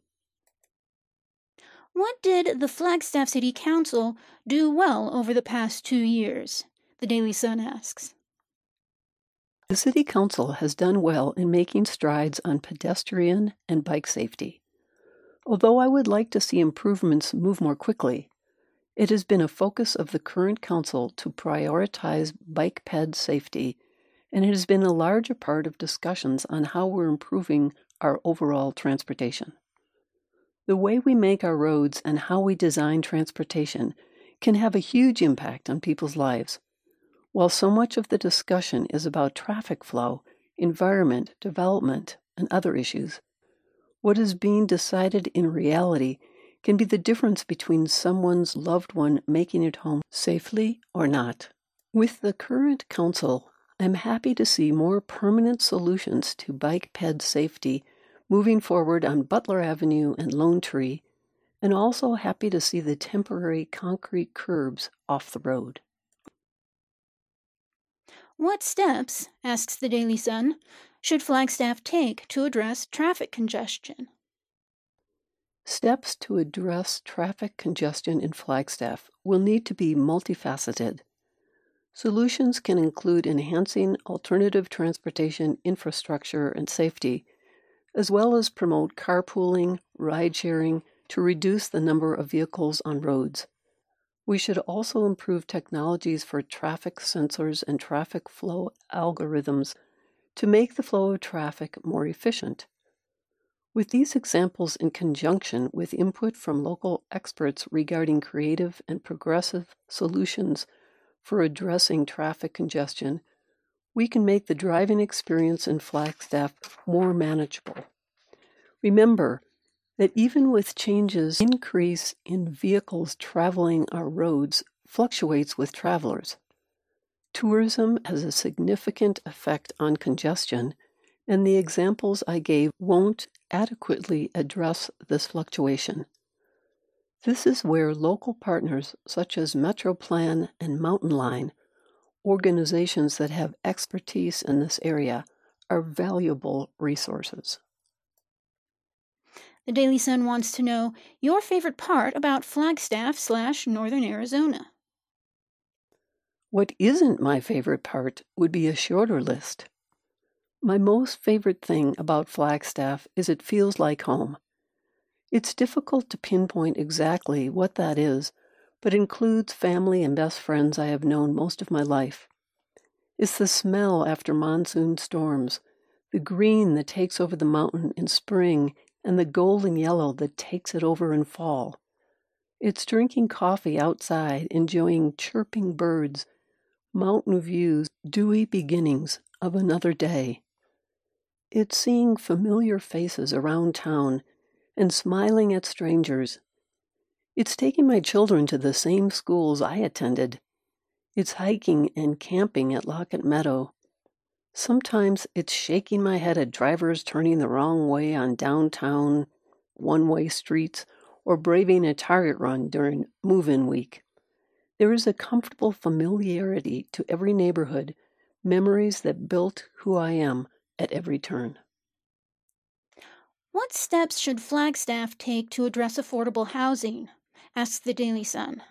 What did the Flagstaff City Council do well over the past two years? The Daily Sun asks. The City Council has done well in making strides on pedestrian and bike safety. Although I would like to see improvements move more quickly, it has been a focus of the current council to prioritize bike ped safety, and it has been a larger part of discussions on how we're improving our overall transportation. The way we make our roads and how we design transportation can have a huge impact on people's lives. While so much of the discussion is about traffic flow, environment, development, and other issues, what is being decided in reality can be the difference between someone's loved one making it home safely or not. With the current council, I'm happy to see more permanent solutions to bike ped safety moving forward on Butler Avenue and Lone Tree, and also happy to see the temporary concrete curbs off the road. What steps, asks the Daily Sun, should Flagstaff take to address traffic congestion? Steps to address traffic congestion in Flagstaff will need to be multifaceted. Solutions can include enhancing alternative transportation infrastructure and safety, as well as promote carpooling, ride-sharing to reduce the number of vehicles on roads. We should also improve technologies for traffic sensors and traffic flow algorithms to make the flow of traffic more efficient. With these examples in conjunction with input from local experts regarding creative and progressive solutions for addressing traffic congestion, we can make the driving experience in Flagstaff more manageable. Remember that even with changes, increase in vehicles traveling our roads fluctuates with travelers. Tourism has a significant effect on congestion, and the examples I gave won't adequately address this fluctuation. This is where local partners such as Metroplan and Mountain Line, organizations that have expertise in this area, are valuable resources. The Daily Sun wants to know your favorite part about Flagstaff slash Northern Arizona. What isn't my favorite part would be a shorter list. My most favorite thing about Flagstaff is it feels like home. It's difficult to pinpoint exactly what that is, but includes family and best friends I have known most of my life. It's the smell after monsoon storms, the green that takes over the mountain in spring, and the golden yellow that takes it over in fall. It's drinking coffee outside, enjoying chirping birds, mountain views, dewy beginnings of another day. It's seeing familiar faces around town and smiling at strangers. It's taking my children to the same schools I attended. It's hiking and camping at Lockett Meadow. Sometimes it's shaking my head at drivers turning the wrong way on downtown one-way streets or braving a Target run during move-in week. There is a comfortable familiarity to every neighborhood, memories that built who I am at every turn. What steps should Flagstaff take to address affordable housing? Asks the Daily Sun.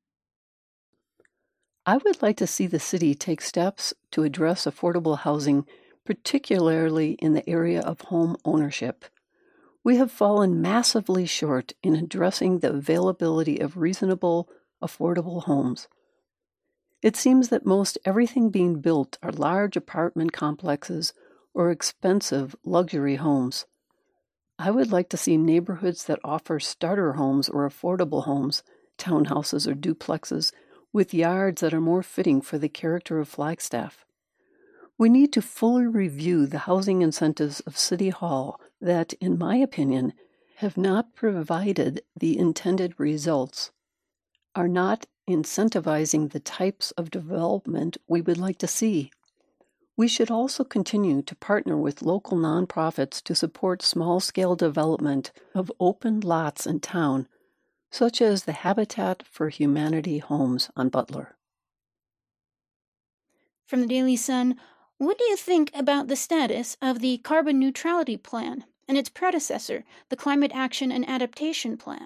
I would like to see the city take steps to address affordable housing, particularly in the area of home ownership. We have fallen massively short in addressing the availability of reasonable, affordable homes. It seems that most everything being built are large apartment complexes or expensive luxury homes. I would like to see neighborhoods that offer starter homes or affordable homes, townhouses or duplexes, with yards that are more fitting for the character of Flagstaff. We need to fully review the housing incentives of City Hall that, in my opinion, have not provided the intended results, are not incentivizing the types of development we would like to see. We should also continue to partner with local nonprofits to support small-scale development of open lots in town, such as the Habitat for Humanity homes on Butler. From the Daily Sun, what do you think about the status of the Carbon Neutrality Plan and its predecessor, the Climate Action and Adaptation Plan?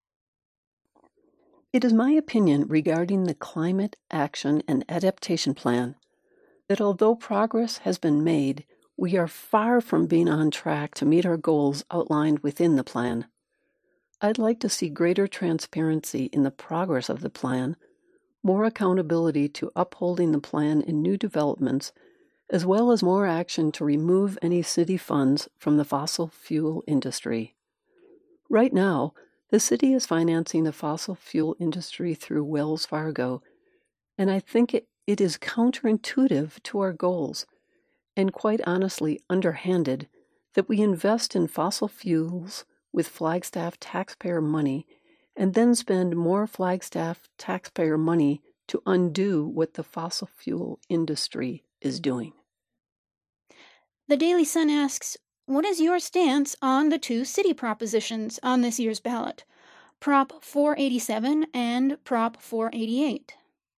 It is my opinion regarding the Climate Action and Adaptation Plan that although progress has been made, we are far from being on track to meet our goals outlined within the plan. I'd like to see greater transparency in the progress of the plan, more accountability to upholding the plan in new developments, as well as more action to remove any city funds from the fossil fuel industry. Right now, the city is financing the fossil fuel industry through Wells Fargo, and I think it, it is counterintuitive to our goals, and quite honestly underhanded, that we invest in fossil fuels with Flagstaff taxpayer money and then spend more Flagstaff taxpayer money to undo what the fossil fuel industry is doing. The Daily Sun asks, what is your stance on the two city propositions on this year's ballot, Prop four eighty-seven and Prop four eighty-eight?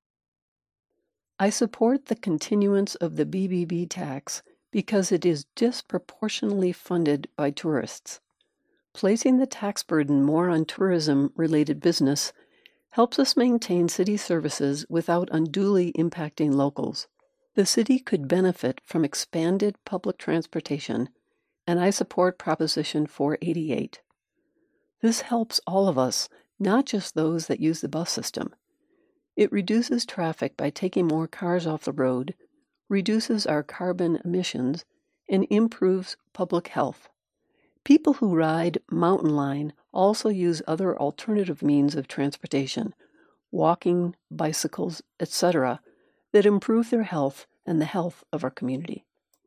I support the continuance of the B B B tax because it is disproportionately funded by tourists. Placing the tax burden more on tourism-related business helps us maintain city services without unduly impacting locals. The city could benefit from expanded public transportation, and I support Proposition four eighty-eight. This helps all of us, not just those that use the bus system. It reduces traffic by taking more cars off the road, reduces our carbon emissions, and improves public health. People who ride mountain line also use other alternative means of transportation, walking, bicycles, et cetera, that improve their health and the health of our community.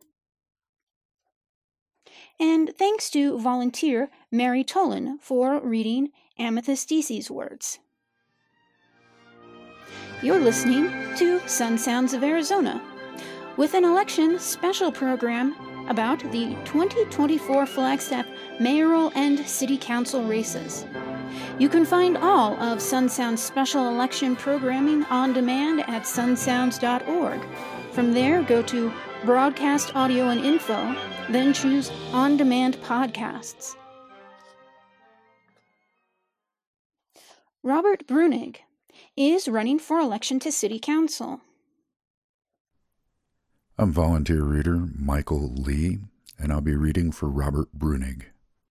And thanks to volunteer Mary Tolan for reading Amethyst Deasy's words. You're listening to Sun Sounds of Arizona, with an election special program about the twenty twenty-four Flagstaff mayoral and city council races. You can find all of Sun Sounds special election programming on demand at sun sounds dot org. From there, go to Broadcast Audio and Info, then choose On Demand Podcasts. Robert Brunig is running for election to City Council. I'm volunteer reader Michael Lee, and I'll be reading for Robert Brunig.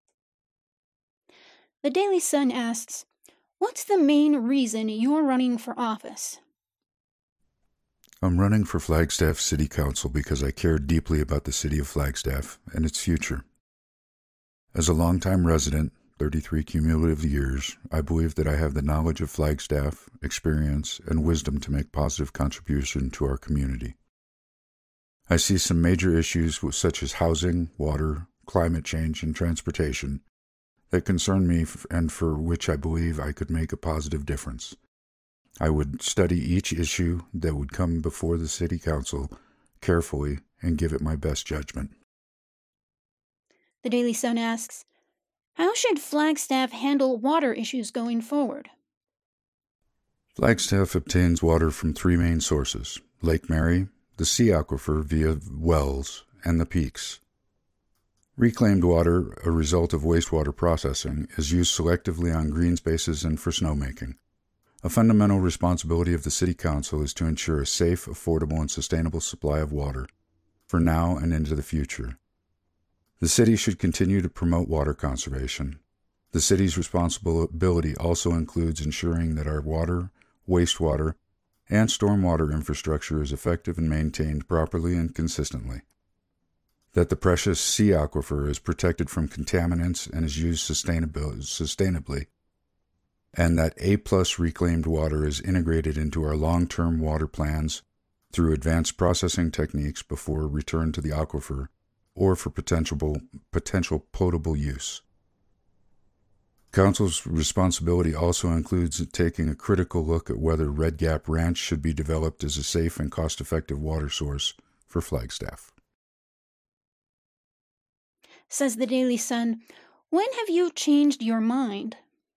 The Daily Sun asks, what's the main reason you're running for office? I'm running for Flagstaff City Council because I care deeply about the city of Flagstaff and its future. As a longtime resident, thirty-three cumulative years, I believe that I have the knowledge of Flagstaff, experience, and wisdom to make positive contribution to our community. I see some major issues such as housing, water, climate change, and transportation that concern me and for which I believe I could make a positive difference. I would study each issue that would come before the City Council carefully and give it my best judgment. The Daily Sun asks, how should Flagstaff handle water issues going forward? Flagstaff obtains water from three main sources: Lake Mary, the sea aquifer via wells, and the peaks. Reclaimed water, a result of wastewater processing, is used selectively on green spaces and for snowmaking. A fundamental responsibility of the City Council is to ensure a safe, affordable, and sustainable supply of water for now and into the future. The city should continue to promote water conservation. The city's responsibility also includes ensuring that our water, wastewater, and stormwater infrastructure is effective and maintained properly and consistently, that the precious sea aquifer is protected from contaminants and is used sustainably, and that A-plus reclaimed water is integrated into our long-term water plans through advanced processing techniques before return to the aquifer or for potential, potential potable use. Council's responsibility also includes taking a critical look at whether Red Gap Ranch should be developed as a safe and cost-effective water source for Flagstaff. Says the Daily Sun, when have you changed your mind?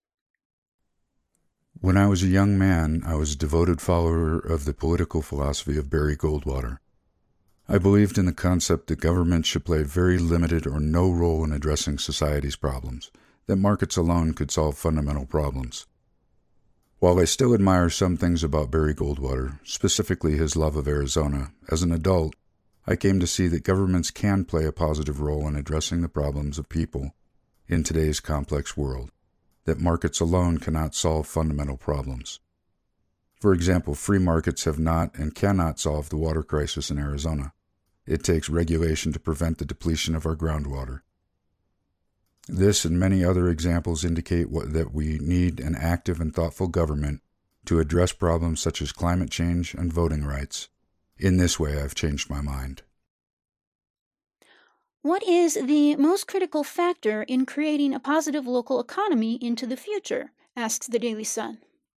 When I was a young man, I was a devoted follower of the political philosophy of Barry Goldwater. I believed in the concept that government should play very limited or no role in addressing society's problems, that markets alone could solve fundamental problems. While I still admire some things about Barry Goldwater, specifically his love of Arizona, as an adult, I came to see that governments can play a positive role in addressing the problems of people in today's complex world, that markets alone cannot solve fundamental problems. For example, free markets have not and cannot solve the water crisis in Arizona. It takes regulation to prevent the depletion of our groundwater. This and many other examples indicate what, that we need an active and thoughtful government to address problems such as climate change and voting rights. In this way, I've changed my mind. What is the most critical factor in creating a positive local economy into the future? Asks the Daily Sun.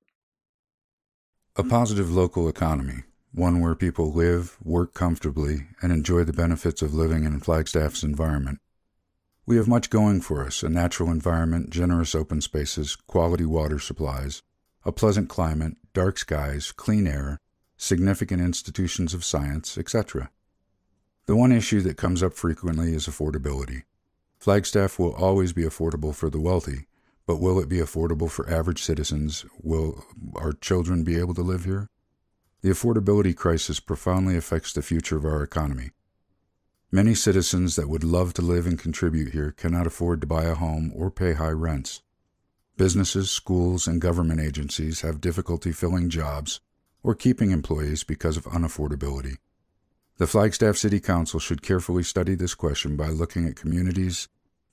A positive local economy, one where people live, work comfortably, and enjoy the benefits of living in Flagstaff's environment. We have much going for us: a natural environment, generous open spaces, quality water supplies, a pleasant climate, dark skies, clean air, significant institutions of science, et cetera. The one issue that comes up frequently is affordability. Flagstaff will always be affordable for the wealthy, but will it be affordable for average citizens? Will our children be able to live here? The affordability crisis profoundly affects the future of our economy. Many citizens that would love to live and contribute here cannot afford to buy a home or pay high rents. Businesses, schools, and government agencies have difficulty filling jobs or keeping employees because of unaffordability. The Flagstaff City Council should carefully study this question by looking at communities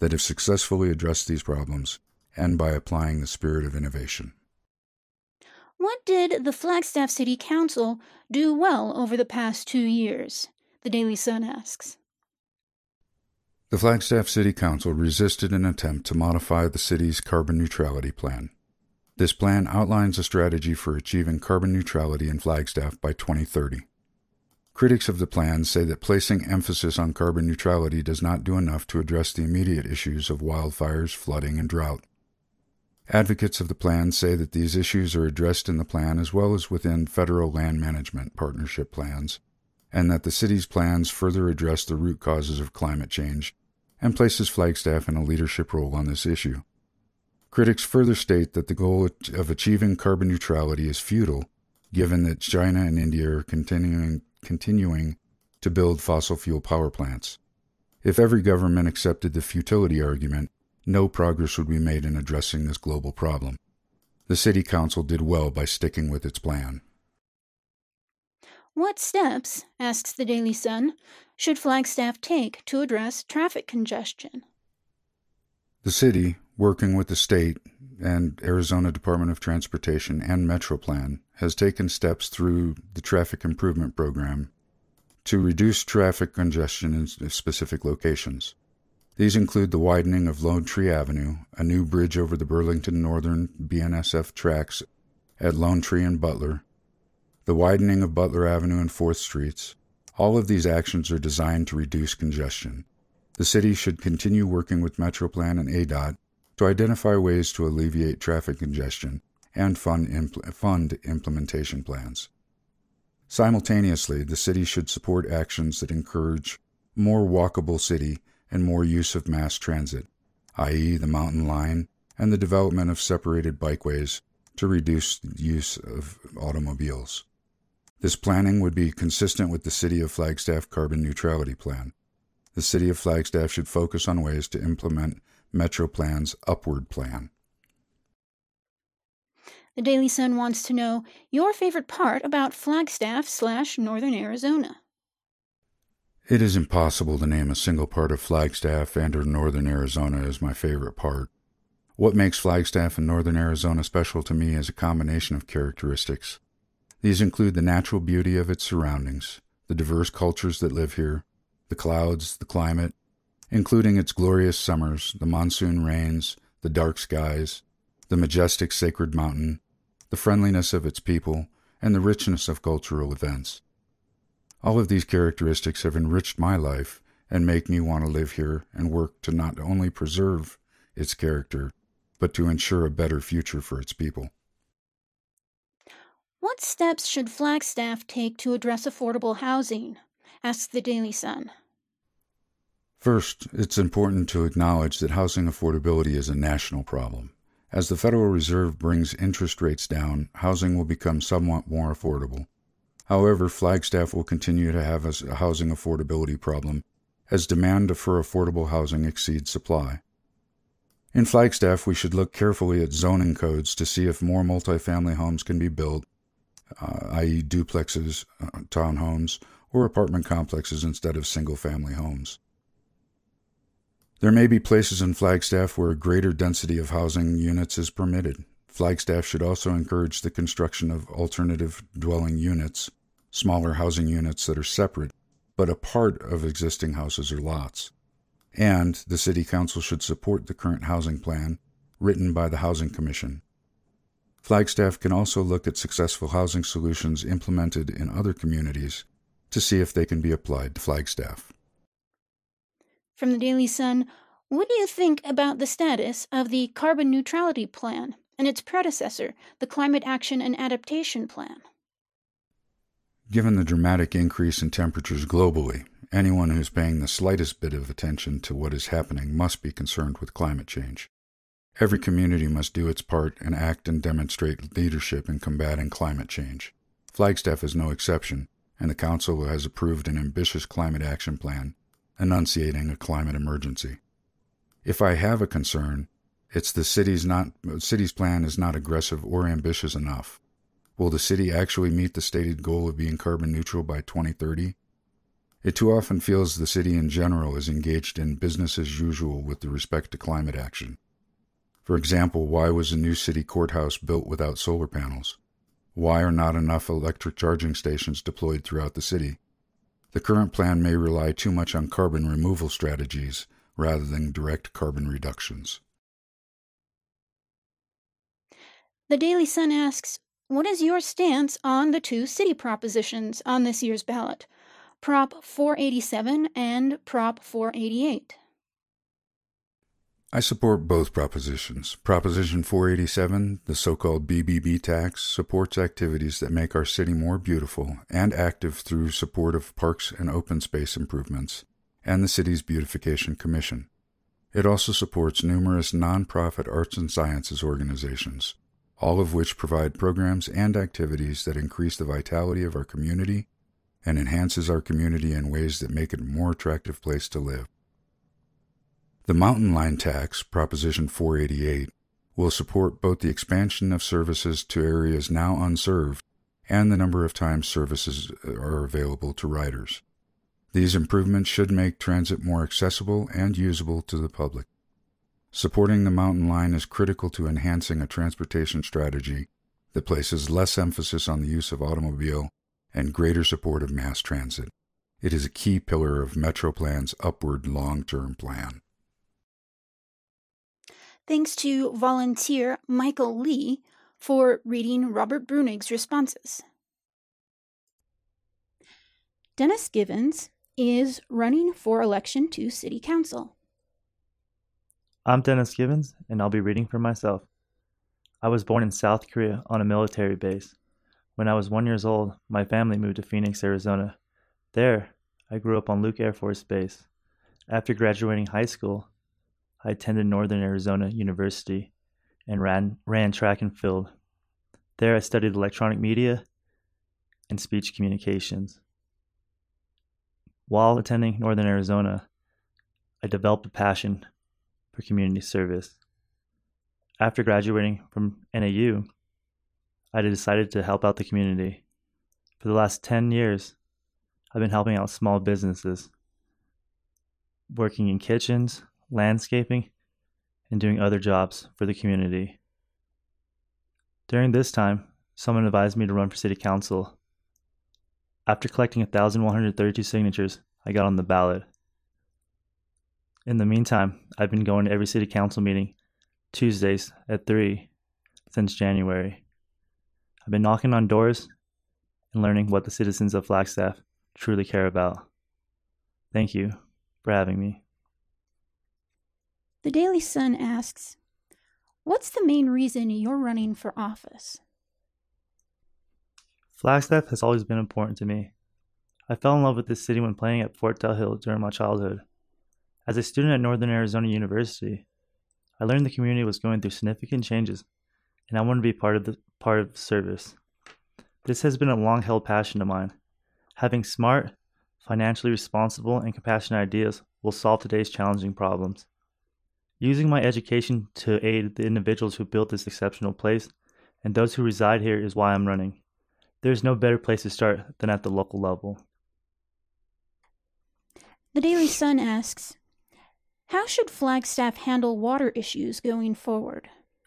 that have successfully addressed these problems and by applying the spirit of innovation. What did the Flagstaff City Council do well over the past two years? The Daily Sun asks. The Flagstaff City Council resisted an attempt to modify the city's carbon neutrality plan. This plan outlines a strategy for achieving carbon neutrality in Flagstaff by twenty thirty. Critics of the plan say that placing emphasis on carbon neutrality does not do enough to address the immediate issues of wildfires, flooding, and drought. Advocates of the plan say that these issues are addressed in the plan as well as within federal land management partnership plans, and that the city's plans further address the root causes of climate change and places Flagstaff in a leadership role on this issue. Critics further state that the goal of achieving carbon neutrality is futile, given that China and India are continuing continuing to build fossil fuel power plants. If every government accepted the futility argument, no progress would be made in addressing this global problem. The City Council did well by sticking with its plan. What steps, asks the Daily Sun, should Flagstaff take to address traffic congestion? The city, working with the state and Arizona Department of Transportation and MetroPlan, has taken steps through the Traffic Improvement Program to reduce traffic congestion in specific locations. These include the widening of Lone Tree Avenue, a new bridge over the Burlington Northern B N S F tracks at Lone Tree and Butler, the widening of Butler Avenue and fourth Streets. All of these actions are designed to reduce congestion. The city should continue working with MetroPlan and A D O T to identify ways to alleviate traffic congestion and fund, impl- fund implementation plans. Simultaneously, the city should support actions that encourage more walkable city and more use of mass transit, that is the Mountain Line and the development of separated bikeways to reduce the use of automobiles. This planning would be consistent with the City of Flagstaff Carbon Neutrality Plan. The City of Flagstaff should focus on ways to implement MetroPlan's Upward Plan. The Daily Sun wants to know your favorite part about Flagstaff slash Northern Arizona. It is impossible to name a single part of Flagstaff and or Northern Arizona as my favorite part. What makes Flagstaff and Northern Arizona special to me is a combination of characteristics. These include the natural beauty of its surroundings, the diverse cultures that live here, the clouds, the climate, including its glorious summers, the monsoon rains, the dark skies, the majestic sacred mountain, the friendliness of its people, and the richness of cultural events. All of these characteristics have enriched my life and make me want to live here and work to not only preserve its character, but to ensure a better future for its people. What steps should Flagstaff take to address affordable housing? Asks the Daily Sun. First, it's important to acknowledge that housing affordability is a national problem. As the Federal Reserve brings interest rates down, housing will become somewhat more affordable. However, Flagstaff will continue to have a housing affordability problem as demand for affordable housing exceeds supply. In Flagstaff, we should look carefully at zoning codes to see if more multifamily homes can be built, uh, that is duplexes, uh, townhomes, or apartment complexes instead of single-family homes. There may be places in Flagstaff where a greater density of housing units is permitted. Flagstaff should also encourage the construction of alternative dwelling units, smaller housing units that are separate, but a part of existing houses or lots. And the City Council should support the current housing plan written by the Housing Commission. Flagstaff can also look at successful housing solutions implemented in other communities to see if they can be applied to Flagstaff. From the Daily Sun, what do you think about the status of the Carbon Neutrality Plan and its predecessor, the Climate Action and Adaptation Plan? Given the dramatic increase in temperatures globally, anyone who's paying the slightest bit of attention to what is happening must be concerned with climate change. Every community must do its part and act and demonstrate leadership in combating climate change. Flagstaff is no exception, and the Council has approved an ambitious climate action plan enunciating a climate emergency. If I have a concern, it's the city's not city's plan is not aggressive or ambitious enough. Will the city actually meet the stated goal of being carbon neutral by twenty thirty? It too often feels the city in general is engaged in business as usual with respect to climate action. For example, why was a new city courthouse built without solar panels? Why are not enough electric charging stations deployed throughout the city? The current plan may rely too much on carbon removal strategies rather than direct carbon reductions. The Daily Sun asks, what is your stance on the two city propositions on this year's ballot, Prop four eighty-seven and Prop four eighty-eight? I support both propositions. Proposition four eighty-seven, the so-called B B B tax, supports activities that make our city more beautiful and active through support of parks and open space improvements and the city's Beautification Commission. It also supports numerous nonprofit arts and sciences organizations, all of which provide programs and activities that increase the vitality of our community and enhances our community in ways that make it a more attractive place to live. The Mountain Line Tax, Proposition four eighty-eight, will support both the expansion of services to areas now unserved and the number of times services are available to riders. These improvements should make transit more accessible and usable to the public. Supporting the Mountain Line is critical to enhancing a transportation strategy that places less emphasis on the use of automobile and greater support of mass transit. It is a key pillar of MetroPlan's upward long-term plan. Thanks to volunteer Michael Lee for reading Robert Brunig's responses. Dennis Givens is running for election to City Council. I'm Dennis Givens, and I'll be reading for myself. I was born in South Korea on a military base. When I was one years old, my family moved to Phoenix, Arizona. There, I grew up on Luke Air Force Base. After graduating high school, I attended Northern Arizona University and ran, ran track and field. There, I studied electronic media and speech communications. While attending Northern Arizona, I developed a passion for community service. After graduating from N A U, I decided to help out the community. For the last ten years, I've been helping out small businesses, working in kitchens, landscaping, and doing other jobs for the community. During this time, someone advised me to run for city council. After collecting one thousand one hundred thirty-two signatures, I got on the ballot. In the meantime, I've been going to every city council meeting Tuesdays at three since January. I've been knocking on doors and learning what the citizens of Flagstaff truly care about. Thank you for having me. The Daily Sun asks, what's the main reason you're running for office? Flagstaff has always been important to me. I fell in love with this city when playing at Fort Del Hill during my childhood. As a student at Northern Arizona University, I learned the community was going through significant changes, and I wanted to be part of the part of service. This has been a long-held passion of mine. Having smart, financially responsible, and compassionate ideas will solve today's challenging problems. Using my education to aid the individuals who built this exceptional place and those who reside here is why I'm running. There is no better place to start than at the local level. The Daily Sun asks, how should Flagstaff handle water issues going forward?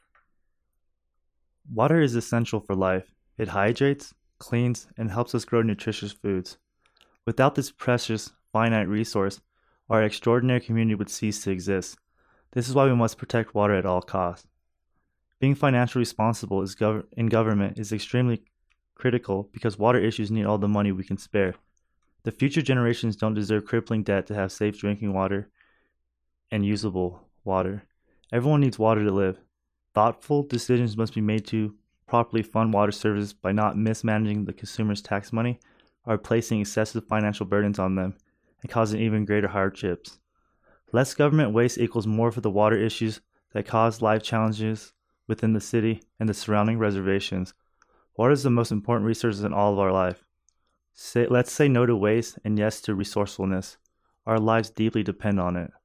Water is essential for life. It hydrates, cleans, and helps us grow nutritious foods. Without this precious, finite resource, our extraordinary community would cease to exist. This is why we must protect water at all costs. Being financially responsible is gov- in government is extremely critical because water issues need all the money we can spare. The future generations don't deserve crippling debt to have safe drinking water and usable water. Everyone needs water to live. Thoughtful decisions must be made to properly fund water services by not mismanaging the consumer's tax money or placing excessive financial burdens on them and causing even greater hardships. Less government waste equals more for the water issues that cause life challenges within the city and the surrounding reservations. Water is the most important resource in all of our life. Say, let's say no to waste and yes to resourcefulness. Our lives deeply depend on it.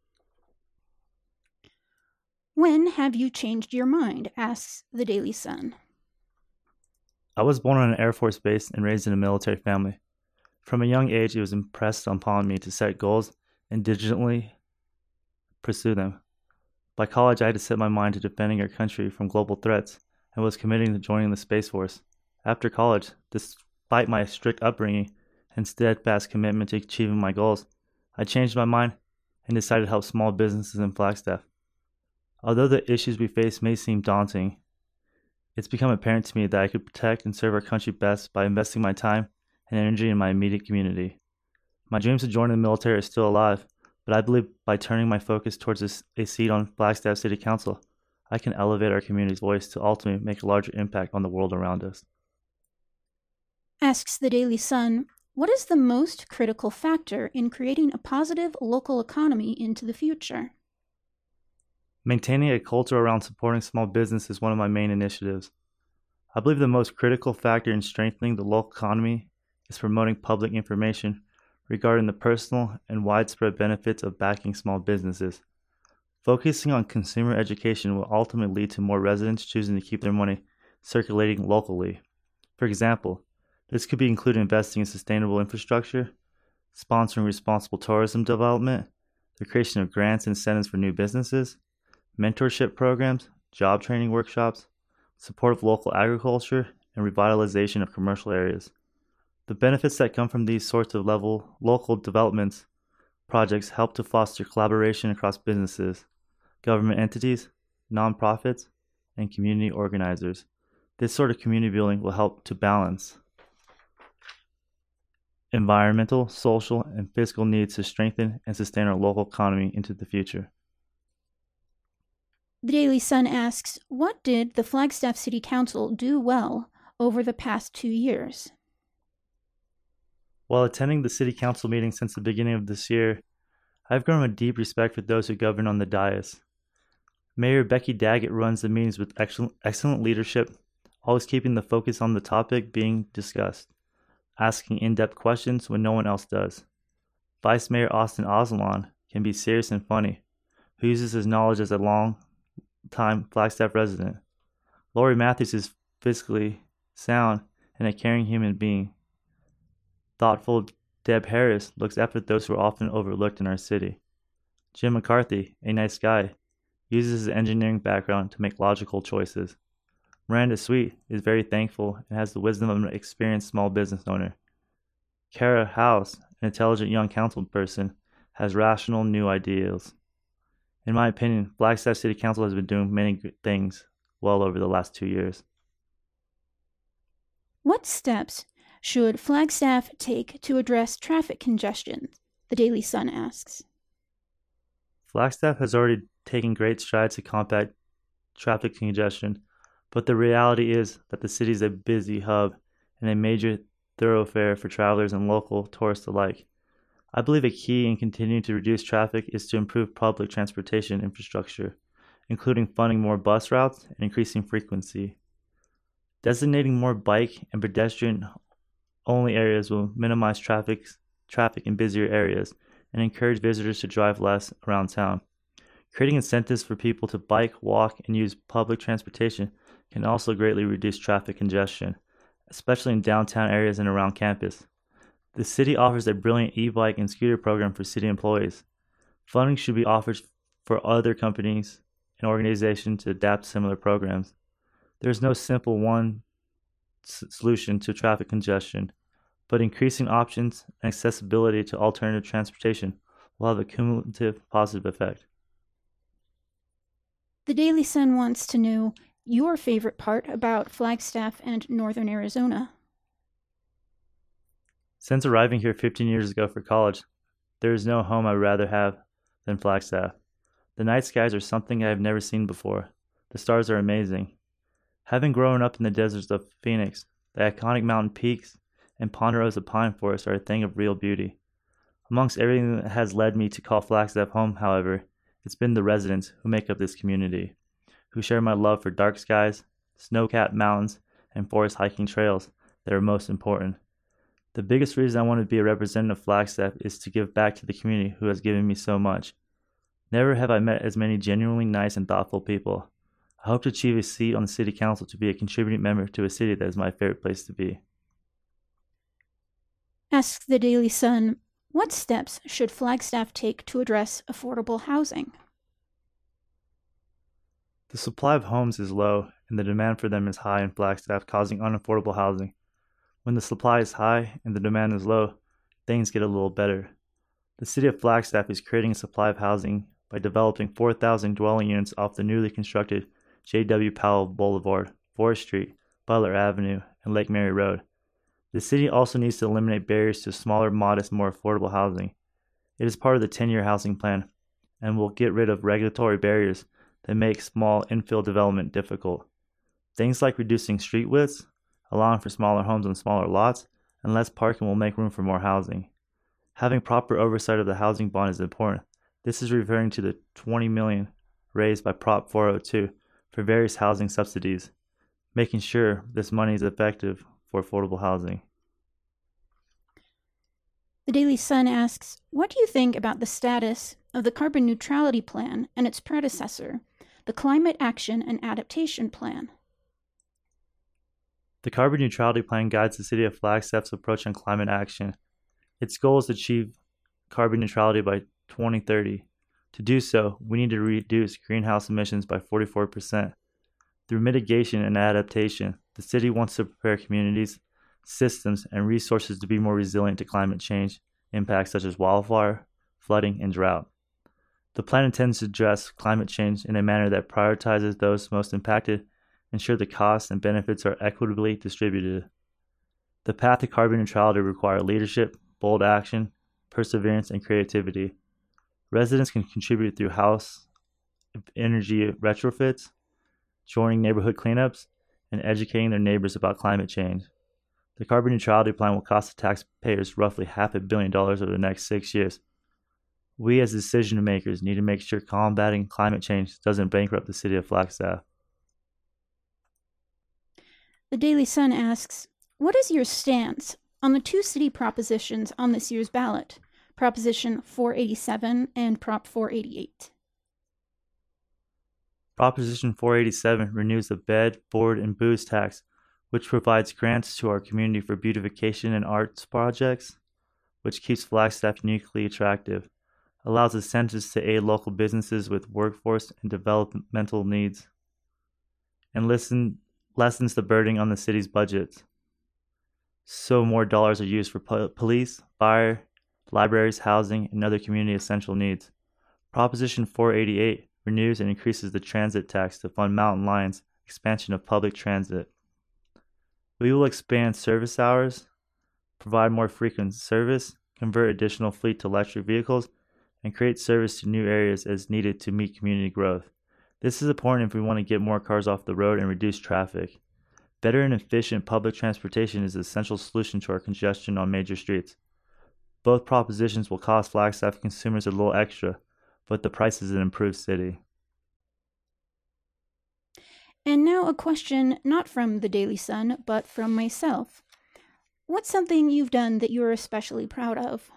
When have you changed your mind? Asks the Daily Sun. I was born on an Air Force base and raised in a military family. From a young age, it was impressed upon me to set goals and diligently pursue them. By college, I had to set my mind to defending our country from global threats and was committing to joining the Space Force. After college, despite my strict upbringing and steadfast commitment to achieving my goals, I changed my mind and decided to help small businesses in Flagstaff. Although the issues we face may seem daunting, it's become apparent to me that I could protect and serve our country best by investing my time and energy in my immediate community. My dreams of joining the military are still alive, but I believe by turning my focus towards a seat on Flagstaff City Council, I can elevate our community's voice to ultimately make a larger impact on the world around us. Asks the Daily Sun, what is the most critical factor in creating a positive local economy into the future? Maintaining a culture around supporting small business is one of my main initiatives. I believe the most critical factor in strengthening the local economy is promoting public information regarding the personal and widespread benefits of backing small businesses. Focusing on consumer education will ultimately lead to more residents choosing to keep their money circulating locally. For example, this could be included investing in sustainable infrastructure, sponsoring responsible tourism development, the creation of grants and incentives for new businesses, mentorship programs, job training workshops, support of local agriculture, and revitalization of commercial areas. The benefits that come from these sorts of level local developments projects help to foster collaboration across businesses, government entities, nonprofits, and community organizers. This sort of community building will help to balance environmental, social, and fiscal needs to strengthen and sustain our local economy into the future. The Daily Sun asks, what did the Flagstaff City Council do well over the past two years? While attending the City Council meeting since the beginning of this year, I've grown a deep respect for those who govern on the dais. Mayor Becky Daggett runs the meetings with excellent, excellent leadership, always keeping the focus on the topic being discussed, asking in-depth questions when no one else does. Vice Mayor Austin Oslon can be serious and funny, who uses his knowledge as a long-time Flagstaff resident. Lori Matthews is fiscally sound and a caring human being. Thoughtful Deb Harris looks after those who are often overlooked in our city. Jim McCarthy, a nice guy, uses his engineering background to make logical choices. Miranda Sweet is very thankful and has the wisdom of an experienced small business owner. Kara House, an intelligent young council person, has rational new ideas. In my opinion, Flagstaff City Council has been doing many good things well over the last two years. What steps should Flagstaff take to address traffic congestion? The Daily Sun asks. Flagstaff has already taken great strides to combat traffic congestion, but the reality is that the city is a busy hub and a major thoroughfare for travelers and local tourists alike. I believe a key in continuing to reduce traffic is to improve public transportation infrastructure, including funding more bus routes and increasing frequency. Designating more bike and pedestrian-only areas will minimize traffic, traffic in busier areas and encourage visitors to drive less around town. Creating incentives for people to bike, walk, and use public transportation can also greatly reduce traffic congestion, especially in downtown areas and around campus. The city offers a brilliant e-bike and scooter program for city employees. Funding should be offered for other companies and organizations to adapt similar programs. There is no simple one s- solution to traffic congestion, but increasing options and accessibility to alternative transportation will have a cumulative positive effect. The Daily Sun wants to know your favorite part about Flagstaff and Northern Arizona. Since arriving here fifteen years ago for college, there is no home I would rather have than Flagstaff. The night skies are something I have never seen before. The stars are amazing. Having grown up in the deserts of Phoenix, the iconic mountain peaks and ponderosa pine forests are a thing of real beauty. Amongst everything that has led me to call Flagstaff home, however, it's been the residents who make up this community, who share my love for dark skies, snow-capped mountains, and forest hiking trails that are most important. The biggest reason I want to be a representative of Flagstaff is to give back to the community who has given me so much. Never have I met as many genuinely nice and thoughtful people. I hope to achieve a seat on the city council to be a contributing member to a city that is my favorite place to be. Asks the Daily Sun, what steps should Flagstaff take to address affordable housing? The supply of homes is low, and the demand for them is high in Flagstaff, causing unaffordable housing. When the supply is high and the demand is low, things get a little better. The city of Flagstaff is creating a supply of housing by developing four thousand dwelling units off the newly constructed J W Powell Boulevard, Forest Street, Butler Avenue, and Lake Mary Road. The city also needs to eliminate barriers to smaller, modest, more affordable housing. It is part of the ten-year housing plan and will get rid of regulatory barriers that make small infill development difficult. Things like reducing street widths, allowing for smaller homes on smaller lots, and less parking will make room for more housing. Having proper oversight of the housing bond is important. This is referring to the twenty million dollars raised by Prop four oh two for various housing subsidies, making sure this money is effective for affordable housing. The Daily Sun asks, what do you think about the status of the Carbon Neutrality Plan and its predecessor, the Climate Action and Adaptation Plan? The Carbon Neutrality Plan guides the city of Flagstaff's approach on climate action. Its goal is to achieve carbon neutrality by twenty thirty. To do so, we need to reduce greenhouse emissions by forty-four percent. Through mitigation and adaptation, the city wants to prepare communities, systems, and resources to be more resilient to climate change impacts such as wildfire, flooding, and drought. The plan intends to address climate change in a manner that prioritizes those most impacted, ensure the costs and benefits are equitably distributed. The path to carbon neutrality requires leadership, bold action, perseverance, and creativity. Residents can contribute through house energy retrofits, joining neighborhood cleanups, and educating their neighbors about climate change. The carbon neutrality plan will cost the taxpayers roughly half a billion dollars over the next six years. We as decision makers need to make sure combating climate change doesn't bankrupt the city of Flagstaff. The Daily Sun asks, what is your stance on the two city propositions on this year's ballot, Proposition four eighty-seven and Prop four eighty-eight? Proposition four eighty-seven renews the bed, board, and booze tax, which provides grants to our community for beautification and arts projects, which keeps Flagstaff uniquely attractive, allows incentives to aid local businesses with workforce and developmental needs, and listen, lessens the burden on the city's budgets, so more dollars are used for po- police, fire, libraries, housing, and other community essential needs. Proposition four eighty-eight renews and increases the transit tax to fund Mountain Lion's expansion of public transit. We will expand service hours, provide more frequent service, convert additional fleet to electric vehicles, and create service to new areas as needed to meet community growth. This is important if we want to get more cars off the road and reduce traffic. Better and efficient public transportation is an essential solution to our congestion on major streets. Both propositions will cost Flagstaff consumers a little extra, but the price is an improved city. And now a question not from the Daily Sun, but from myself. What's something you've done that you're especially proud of?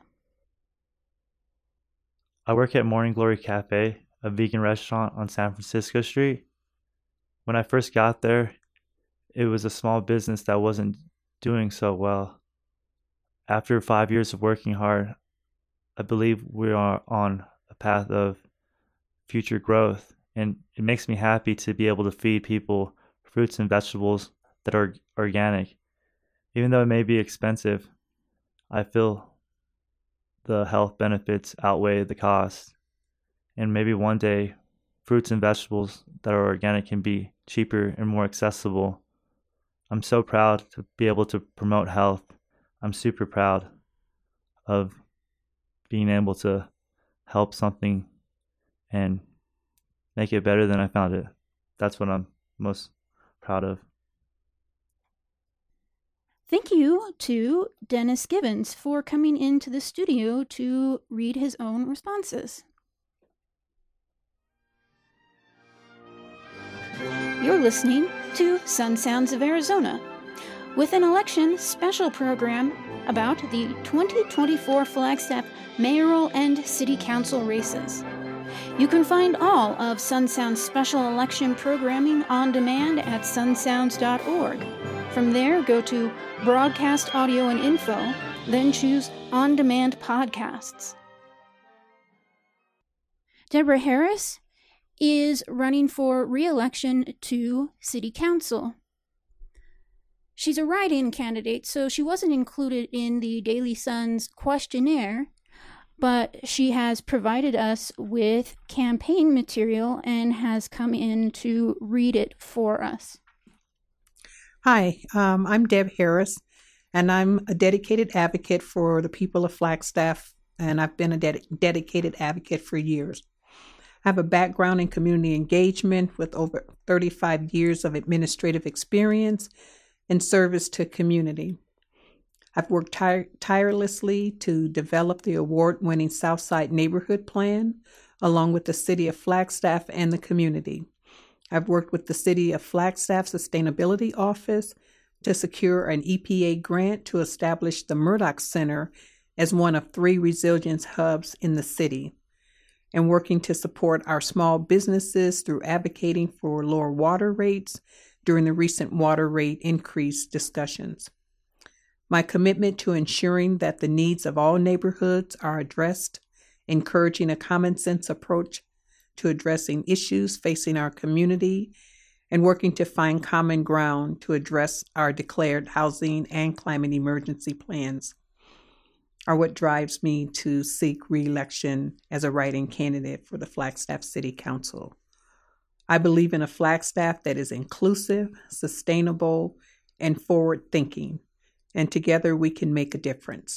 I work at Morning Glory Cafe, a vegan restaurant on San Francisco Street. When I first got there, it was a small business that wasn't doing so well. After five years of working hard, I believe we are on a path of future growth, and it makes me happy to be able to feed people fruits and vegetables that are organic. Even though it may be expensive, I feel the health benefits outweigh the cost, and maybe one day fruits and vegetables that are organic can be cheaper and more accessible. I'm so proud to be able to promote health. I'm super proud of being able to help something and make it better than I found it. That's what I'm most proud of. Thank you to Dennis Gibbons for coming into the studio to read his own responses. You're listening to Sun Sounds of Arizona, with an election special program about the twenty twenty-four Flagstaff mayoral and city council races. You can find all of Sun Sounds special election programming on demand at sun sounds dot org. From there, go to Broadcast Audio and Info then choose On Demand Podcasts. Deborah Harris is running for re-election to City Council. She's a write-in candidate, so she wasn't included in the Daily Sun's questionnaire, but she has provided us with campaign material and has come in to read it for us. Hi, um, I'm Deb Harris, and I'm a dedicated advocate for the people of Flagstaff, and I've been a ded- dedicated advocate for years. I have a background in community engagement with over thirty-five years of administrative experience and service to community. I've worked tire- tirelessly to develop the award-winning Southside Neighborhood Plan, along with the City of Flagstaff and the community. I've worked with the City of Flagstaff Sustainability Office to secure an E P A grant to establish the Murdoch Center as one of three resilience hubs in the city, and working to support our small businesses through advocating for lower water rates during the recent water rate increase discussions. My commitment to ensuring that the needs of all neighborhoods are addressed, encouraging a common sense approach to addressing issues facing our community, and working to find common ground to address our declared housing and climate emergency plans are what drives me to seek re-election as a write-in candidate for the Flagstaff City Council. I believe in a Flagstaff that is inclusive, sustainable, and forward-thinking, and together we can make a difference.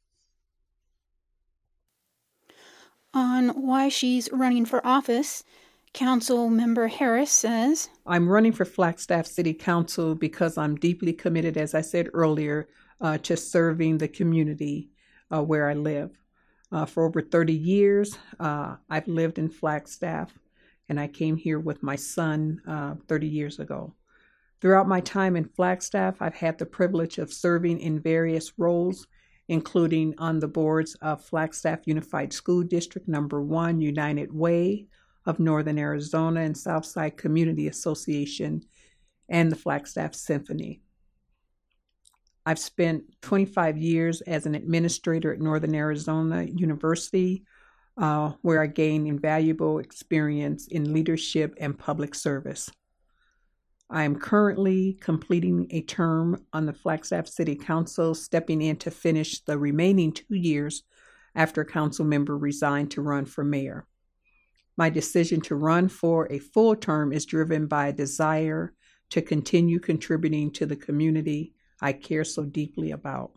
On why she's running for office, Council Member Harris says, I'm running for Flagstaff City Council because I'm deeply committed, as I said earlier, uh, to serving the community uh, where I live. Uh, for over thirty years, uh, I've lived in Flagstaff, and I came here with my son uh, thirty years ago. Throughout my time in Flagstaff, I've had the privilege of serving in various roles, including on the boards of Flagstaff Unified School District Number One, United Way of Northern Arizona, and Southside Community Association, and the Flagstaff Symphony. I've spent twenty-five years as an administrator at Northern Arizona University, uh, where I gained invaluable experience in leadership and public service. I am currently completing a term on the Flagstaff City Council, stepping in to finish the remaining two years after a council member resigned to run for mayor. My decision to run for a full term is driven by a desire to continue contributing to the community I care so deeply about.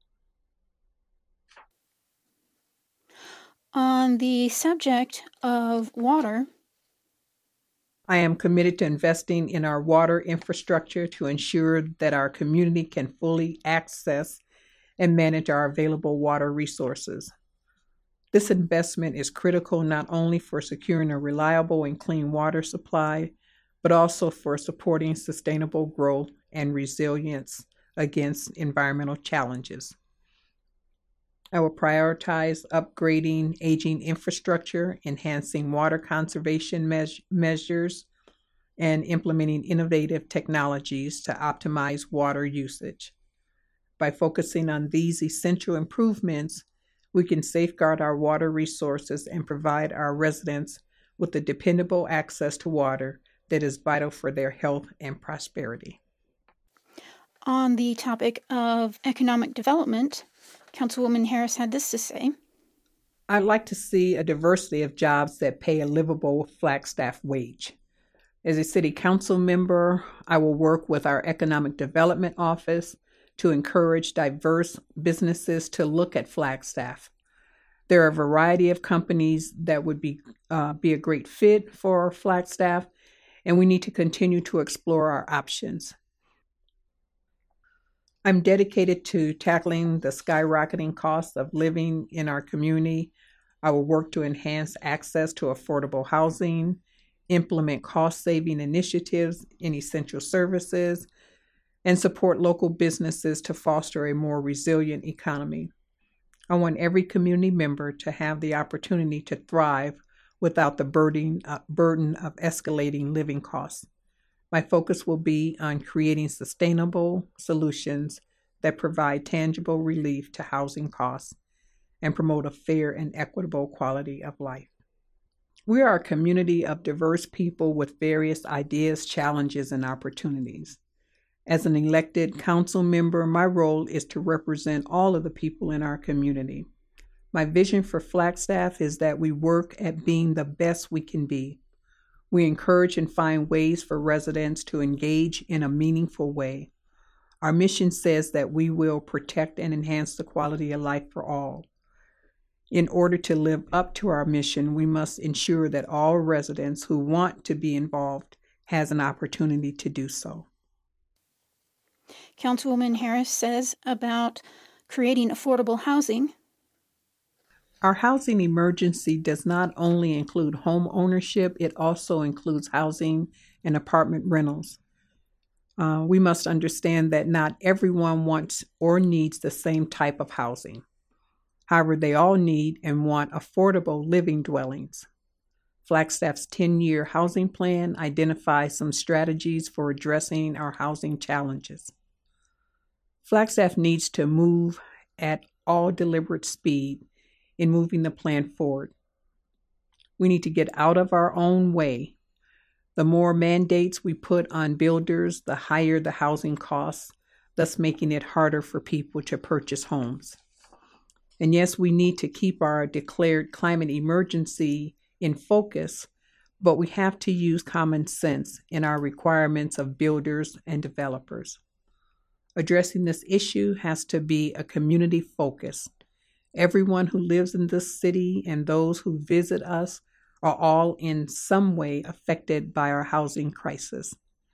on the subject of water, I am committed to investing in our water infrastructure to ensure that our community can fully access and manage our available water resources. This investment is critical not only for securing a reliable and clean water supply, but also for supporting sustainable growth and resilience against environmental challenges. I will prioritize upgrading aging infrastructure, enhancing water conservation me- measures, and implementing innovative technologies to optimize water usage. By focusing on these essential improvements, we can safeguard our water resources and provide our residents with the dependable access to water that is vital for their health and prosperity. On the topic of economic development, Councilwoman Harris had this to say. I'd like to see a diversity of jobs that pay a livable Flagstaff wage. As a city council member, I will work with our economic development office to encourage diverse businesses to look at Flagstaff. There are a variety of companies that would be uh, be a great fit for Flagstaff, and we need to continue to explore our options. I'm dedicated to tackling the skyrocketing costs of living in our community. I will work to enhance access to affordable housing, implement cost-saving initiatives in essential services, and support local businesses to foster a more resilient economy. I want every community member to have the opportunity to thrive without the burden, uh, burden of escalating living costs. My focus will be on creating sustainable solutions that provide tangible relief to housing costs and promote a fair and equitable quality of life. We are a community of diverse people with various ideas, challenges, and opportunities. As an elected council member, my role is to represent all of the people in our community. My vision for Flagstaff is that we work at being the best we can be. We encourage and find ways for residents to engage in a meaningful way. Our mission says that we will protect and enhance the quality of life for all. In order to live up to our mission, we must ensure that all residents who want to be involved has an opportunity to do so. Councilwoman Harris says about creating affordable housing. Our housing emergency does not only include home ownership, it also includes housing and apartment rentals. Uh, we must understand that not everyone wants or needs the same type of housing. However, they all need and want affordable living dwellings. Flagstaff's ten-year housing plan identifies some strategies for addressing our housing challenges. Flagstaff needs to move at all deliberate speed in moving the plan forward. We need to get out of our own way. The more mandates we put on builders, the higher the housing costs, thus making it harder for people to purchase homes. And yes, we need to keep our declared climate emergency in focus, but we have to use common sense in our requirements of builders and developers. Addressing this issue has to be a community focus. Everyone who lives in this city and those who visit us are all in some way affected by our housing crisis.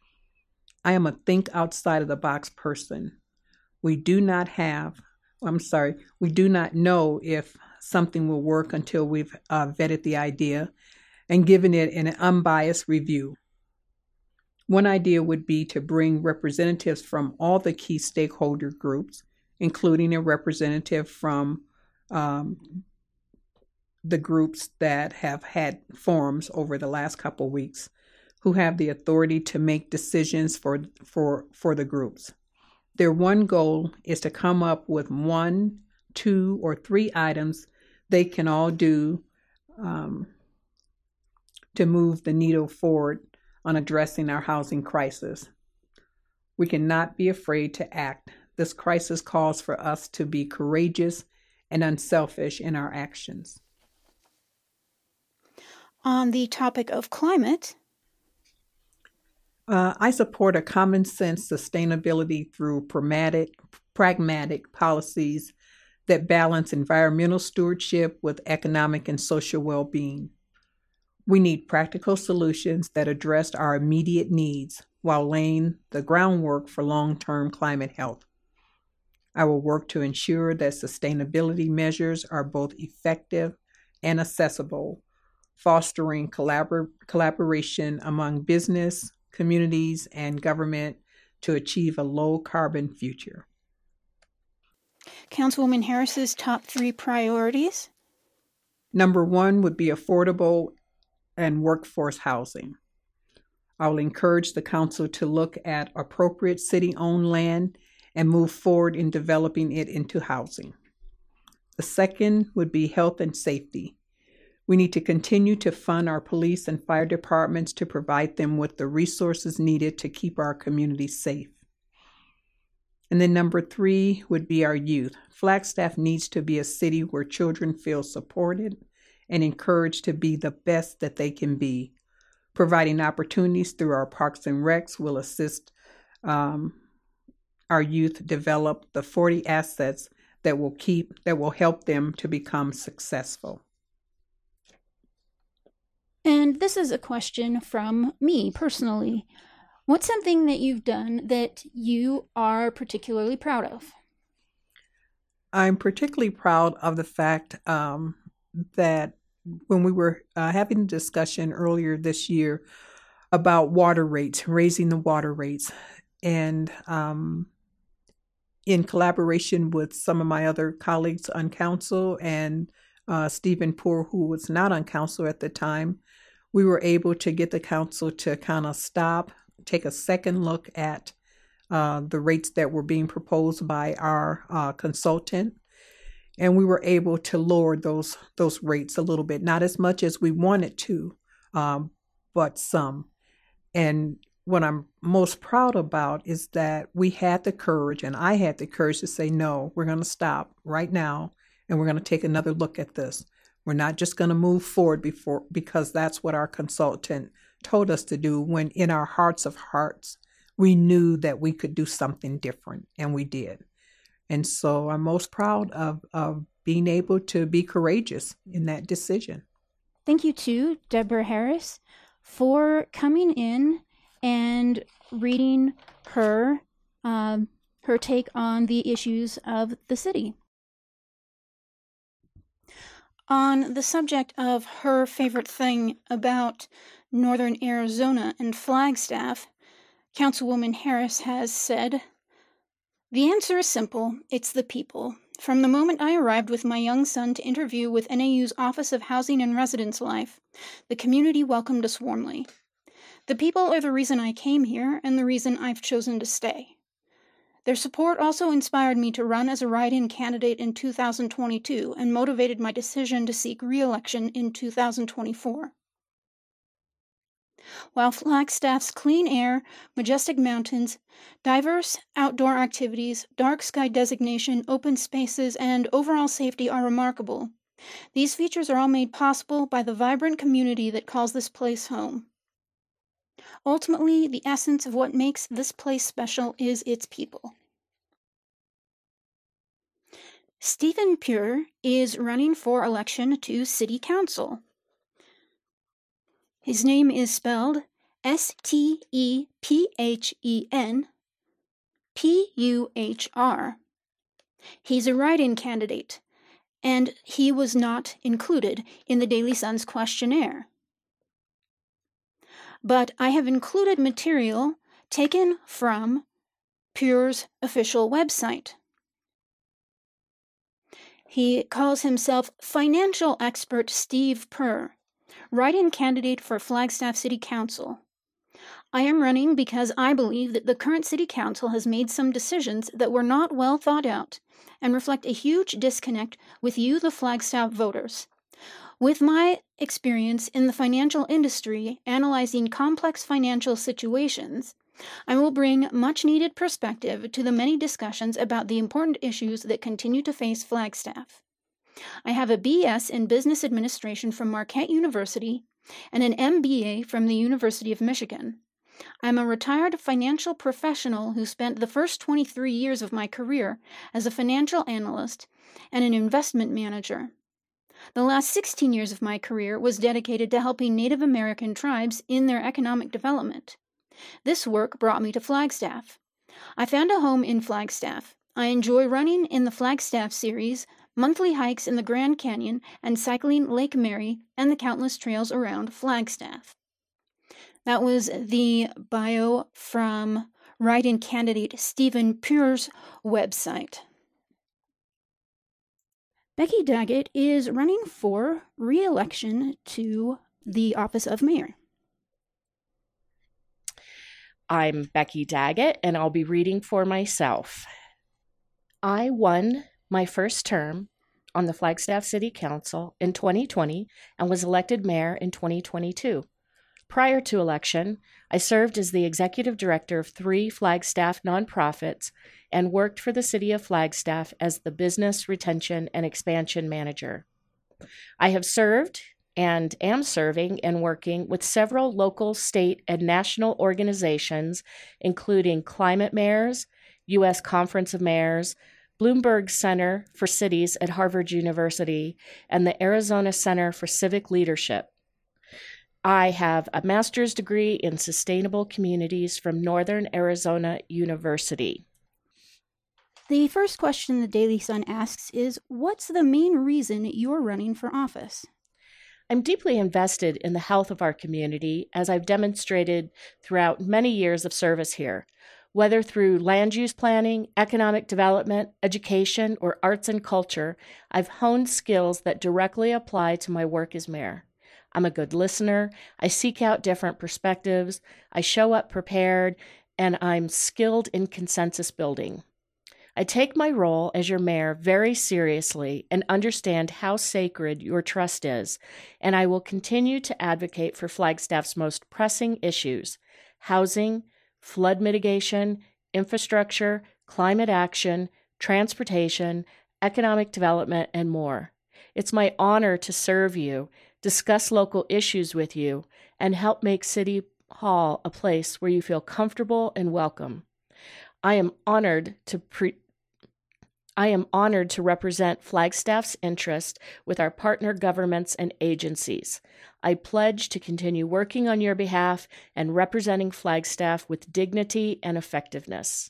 I am a think outside of the box person. We do not have, I'm sorry, we do not know if something will work until we've uh, vetted the idea and given it an unbiased review. One idea would be to bring representatives from all the key stakeholder groups, including a representative from um, the groups that have had forums over the last couple weeks, who have the authority to make decisions for, for, for the groups. Their one goal is to come up with one, two, or three items they can all do um, to move the needle forward on addressing our housing crisis. We cannot be afraid to act. This crisis calls for us to be courageous and unselfish in our actions. On the topic of climate, uh, I support a common sense sustainability through pragmatic, pragmatic policies that balance environmental stewardship with economic and social well-being. We need practical solutions that address our immediate needs while laying the groundwork for long-term climate health. I will work to ensure that sustainability measures are both effective and accessible, fostering collabor- collaboration among business, communities, and government to achieve a low-carbon future. Councilwoman Harris's top three priorities. Number one would be affordable and workforce housing. I will encourage the council to look at appropriate city-owned land and move forward in developing it into housing. The second would be health and safety. We need to continue to fund our police and fire departments to provide them with the resources needed to keep our communities safe. And then number three would be our youth. Flagstaff needs to be a city where children feel supported and encouraged to be the best that they can be. Providing opportunities through our parks and recs will assist um, our youth develop the forty assets that will keep that will help them to become successful. And this is a question from me personally. What's something that you've done that you are particularly proud of? I'm particularly proud of the fact um, that when we were uh, having a discussion earlier this year about water rates, raising the water rates, and um, in collaboration with some of my other colleagues on council and uh, Stephen Poore, who was not on council at the time, we were able to get the council to kind of stop, take a second look at uh, the rates that were being proposed by our uh, consultant. And we were able to lower those those rates a little bit, not as much as we wanted to, um, but some. And what I'm most proud about is that we had the courage, and I had the courage to say, no, we're going to stop right now, and we're going to take another look at this. We're not just going to move forward before because that's what our consultant told us to do, when in our hearts of hearts, we knew that we could do something different, and we did. And so I'm most proud of, of being able to be courageous in that decision. Thank you to Deborah Harris for coming in and reading her um, her take on the issues of the city. On the subject of her favorite thing about Northern Arizona and Flagstaff, Councilwoman Harris has said, "The answer is simple. It's the people. From the moment I arrived with my young son to interview with N A U's Office of Housing and Residence Life, the community welcomed us warmly. The people are the reason I came here and the reason I've chosen to stay. Their support also inspired me to run as a write-in candidate in two thousand twenty-two and motivated my decision to seek re-election in two thousand twenty-four. While Flagstaff's clean air, majestic mountains, diverse outdoor activities, dark sky designation, open spaces, and overall safety are remarkable, these features are all made possible by the vibrant community that calls this place home. Ultimately, the essence of what makes this place special is its people." Stephen Pure is running for election to City Council. His name is spelled S T E P H E N P U H R. He's a write-in candidate, and he was not included in the Daily Sun's questionnaire. But I have included material taken from Pure's official website. He calls himself Financial Expert Steve Purr, write-in candidate for Flagstaff City Council. I am running because I believe that the current City Council has made some decisions that were not well thought out and reflect a huge disconnect with you, the Flagstaff voters. With my experience in the financial industry analyzing complex financial situations, I will bring much-needed perspective to the many discussions about the important issues that continue to face Flagstaff. I have a B S in Business Administration from Marquette University and an M B A from the University of Michigan. I'm a retired financial professional who spent the first twenty-three years of my career as a financial analyst and an investment manager. The last sixteen years of my career was dedicated to helping Native American tribes in their economic development. This work brought me to Flagstaff. I found a home in Flagstaff. I enjoy running in the Flagstaff series, monthly hikes in the Grand Canyon, and cycling Lake Mary and the countless trails around Flagstaff. That was the bio from write-in candidate Stephen Pure's website. Becky Daggett is running for re-election to the office of mayor. I'm Becky Daggett, and I'll be reading for myself. I won my first term on the Flagstaff City Council in twenty twenty and was elected mayor in twenty twenty-two. Prior to election, I served as the executive director of three Flagstaff nonprofits and worked for the city of Flagstaff as the business retention and expansion manager. I have served and am serving and working with several local, state, and national organizations, including Climate Mayors, U S Conference of Mayors, Bloomberg Center for Cities at Harvard University, and the Arizona Center for Civic Leadership. I have a master's degree in sustainable communities from Northern Arizona University. The first question the Daily Sun asks is, what's the main reason you're running for office? I'm deeply invested in the health of our community, as I've demonstrated throughout many years of service here. Whether through land use planning, economic development, education, or arts and culture, I've honed skills that directly apply to my work as mayor. I'm a good listener, I seek out different perspectives, I show up prepared, and I'm skilled in consensus building. I take my role as your mayor very seriously and understand how sacred your trust is, and I will continue to advocate for Flagstaff's most pressing issues: housing, flood mitigation, infrastructure, climate action, transportation, economic development, and more. It's my honor to serve you, discuss local issues with you, and help make City Hall a place where you feel comfortable and welcome. I am honored to pre- I am honored to represent Flagstaff's interest with our partner governments and agencies. I pledge to continue working on your behalf and representing Flagstaff with dignity and effectiveness.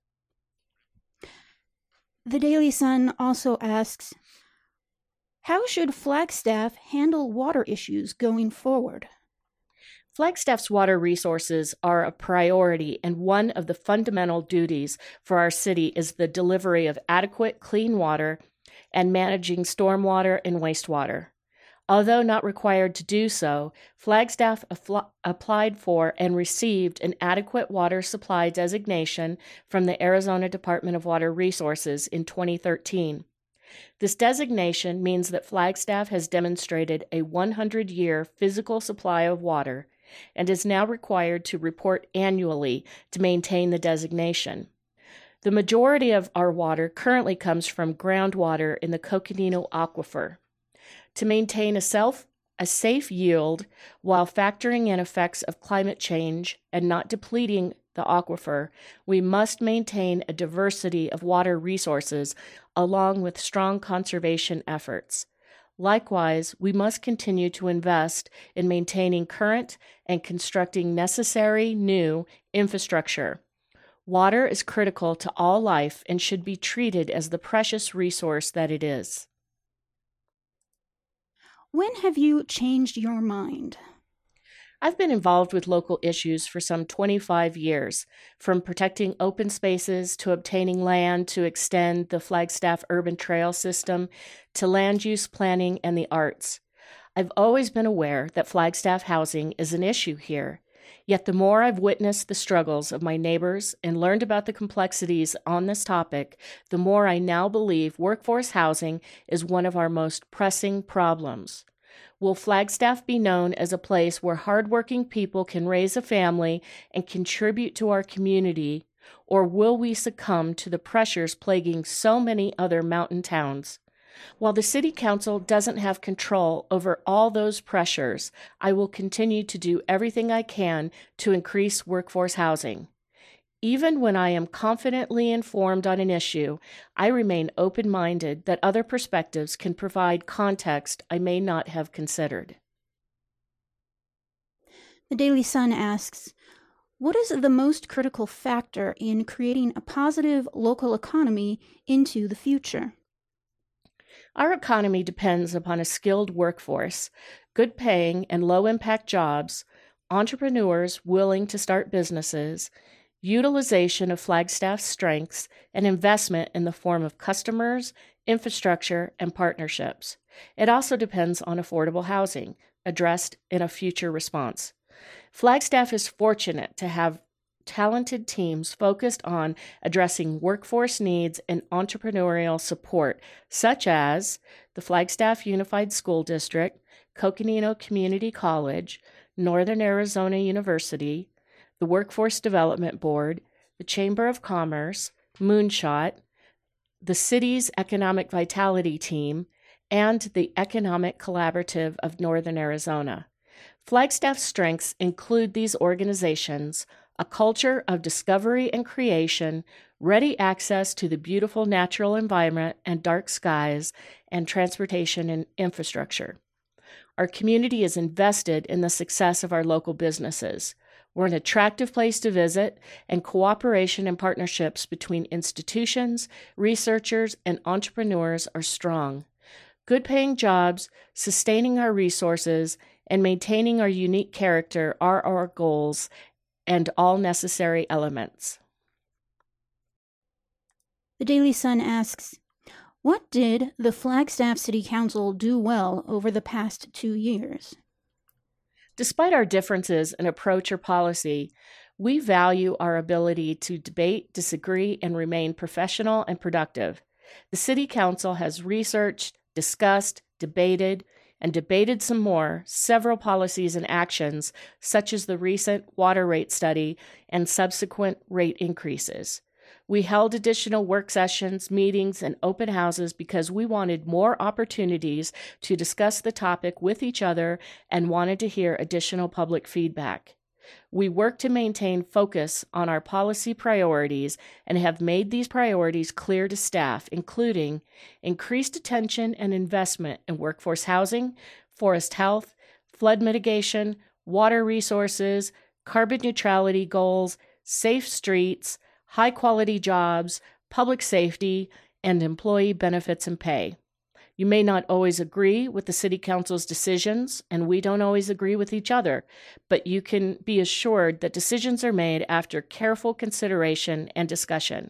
The Daily Sun also asks, how should Flagstaff handle water issues going forward? Flagstaff's water resources are a priority, and one of the fundamental duties for our city is the delivery of adequate clean water and managing stormwater and wastewater. Although not required to do so, Flagstaff afl- applied for and received an adequate water supply designation from the Arizona Department of Water Resources in twenty thirteen. This designation means that Flagstaff has demonstrated a one hundred year physical supply of water and is now required to report annually to maintain the designation. The majority of our water currently comes from groundwater in the Coconino Aquifer. To maintain a, self, a safe yield while factoring in effects of climate change and not depleting the aquifer, we must maintain a diversity of water resources along with strong conservation efforts. Likewise, we must continue to invest in maintaining current and constructing necessary new infrastructure. Water is critical to all life and should be treated as the precious resource that it is. When have you changed your mind? I've been involved with local issues for some twenty-five years, from protecting open spaces to obtaining land to extend the Flagstaff urban trail system to land use planning and the arts. I've always been aware that Flagstaff housing is an issue here, yet the more I've witnessed the struggles of my neighbors and learned about the complexities on this topic, the more I now believe workforce housing is one of our most pressing problems. Will Flagstaff be known as a place where hardworking people can raise a family and contribute to our community, or will we succumb to the pressures plaguing so many other mountain towns? While the City Council doesn't have control over all those pressures, I will continue to do everything I can to increase workforce housing. Even when I am confidently informed on an issue, I remain open-minded that other perspectives can provide context I may not have considered. The Daily Sun asks, what is the most critical factor in creating a positive local economy into the future? Our economy depends upon a skilled workforce, good paying and low-impact jobs, entrepreneurs willing to start businesses, utilization of Flagstaff's strengths, and investment in the form of customers, infrastructure, and partnerships. It also depends on affordable housing, addressed in a future response. Flagstaff is fortunate to have talented teams focused on addressing workforce needs and entrepreneurial support, such as the Flagstaff Unified School District, Coconino Community College, Northern Arizona University, the Workforce Development Board, the Chamber of Commerce, Moonshot, the city's Economic Vitality Team, and the Economic Collaborative of Northern Arizona. Flagstaff's strengths include these organizations: a culture of discovery and creation, ready access to the beautiful natural environment and dark skies, and transportation and infrastructure. Our community is invested in the success of our local businesses. We're an attractive place to visit, and cooperation and partnerships between institutions, researchers, and entrepreneurs are strong. Good-paying jobs, sustaining our resources, and maintaining our unique character are our goals and all necessary elements. The Daily Sun asks, what did the Flagstaff City Council do well over the past two years? Despite our differences in approach or policy, We value our ability to debate, disagree, and remain professional and productive. The City Council has researched, discussed, debated, and debated some more several policies and actions, such as the recent water rate study and subsequent rate increases. We held additional work sessions, meetings, and open houses because we wanted more opportunities to discuss the topic with each other and wanted to hear additional public feedback. We work to maintain focus on our policy priorities and have made these priorities clear to staff, including increased attention and investment in workforce housing, forest health, flood mitigation, water resources, carbon neutrality goals, safe streets, high-quality jobs, public safety, and employee benefits and pay. You may not always agree with the City Council's decisions, and we don't always agree with each other, but you can be assured that decisions are made after careful consideration and discussion.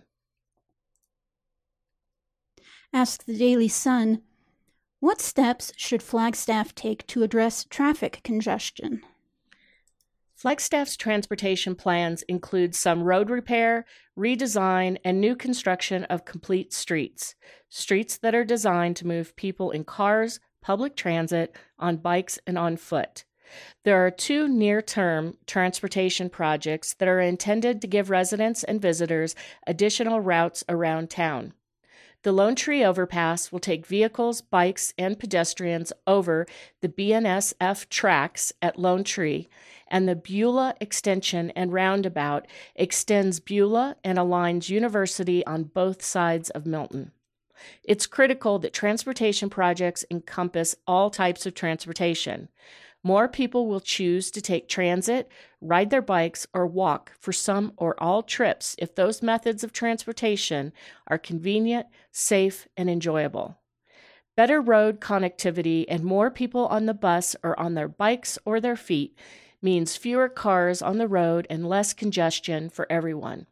Ask the Daily Sun, what steps should Flagstaff take to address traffic congestion? Flagstaff's transportation plans include some road repair, redesign, and new construction of complete streets, streets that are designed to move people in cars, public transit, on bikes, and on foot. There are two near-term transportation projects that are intended to give residents and visitors additional routes around town. The Lone Tree Overpass will take vehicles, bikes, and pedestrians over the B N S F tracks at Lone Tree, and the Beulah Extension and Roundabout extends Beulah and aligns University on both sides of Milton. It's critical that transportation projects encompass all types of transportation. More people will choose to take transit, ride their bikes, or walk for some or all trips if those methods of transportation are convenient, safe, and enjoyable. Better road connectivity and more people on the bus or on their bikes or their feet means fewer cars on the road and less congestion for everyone.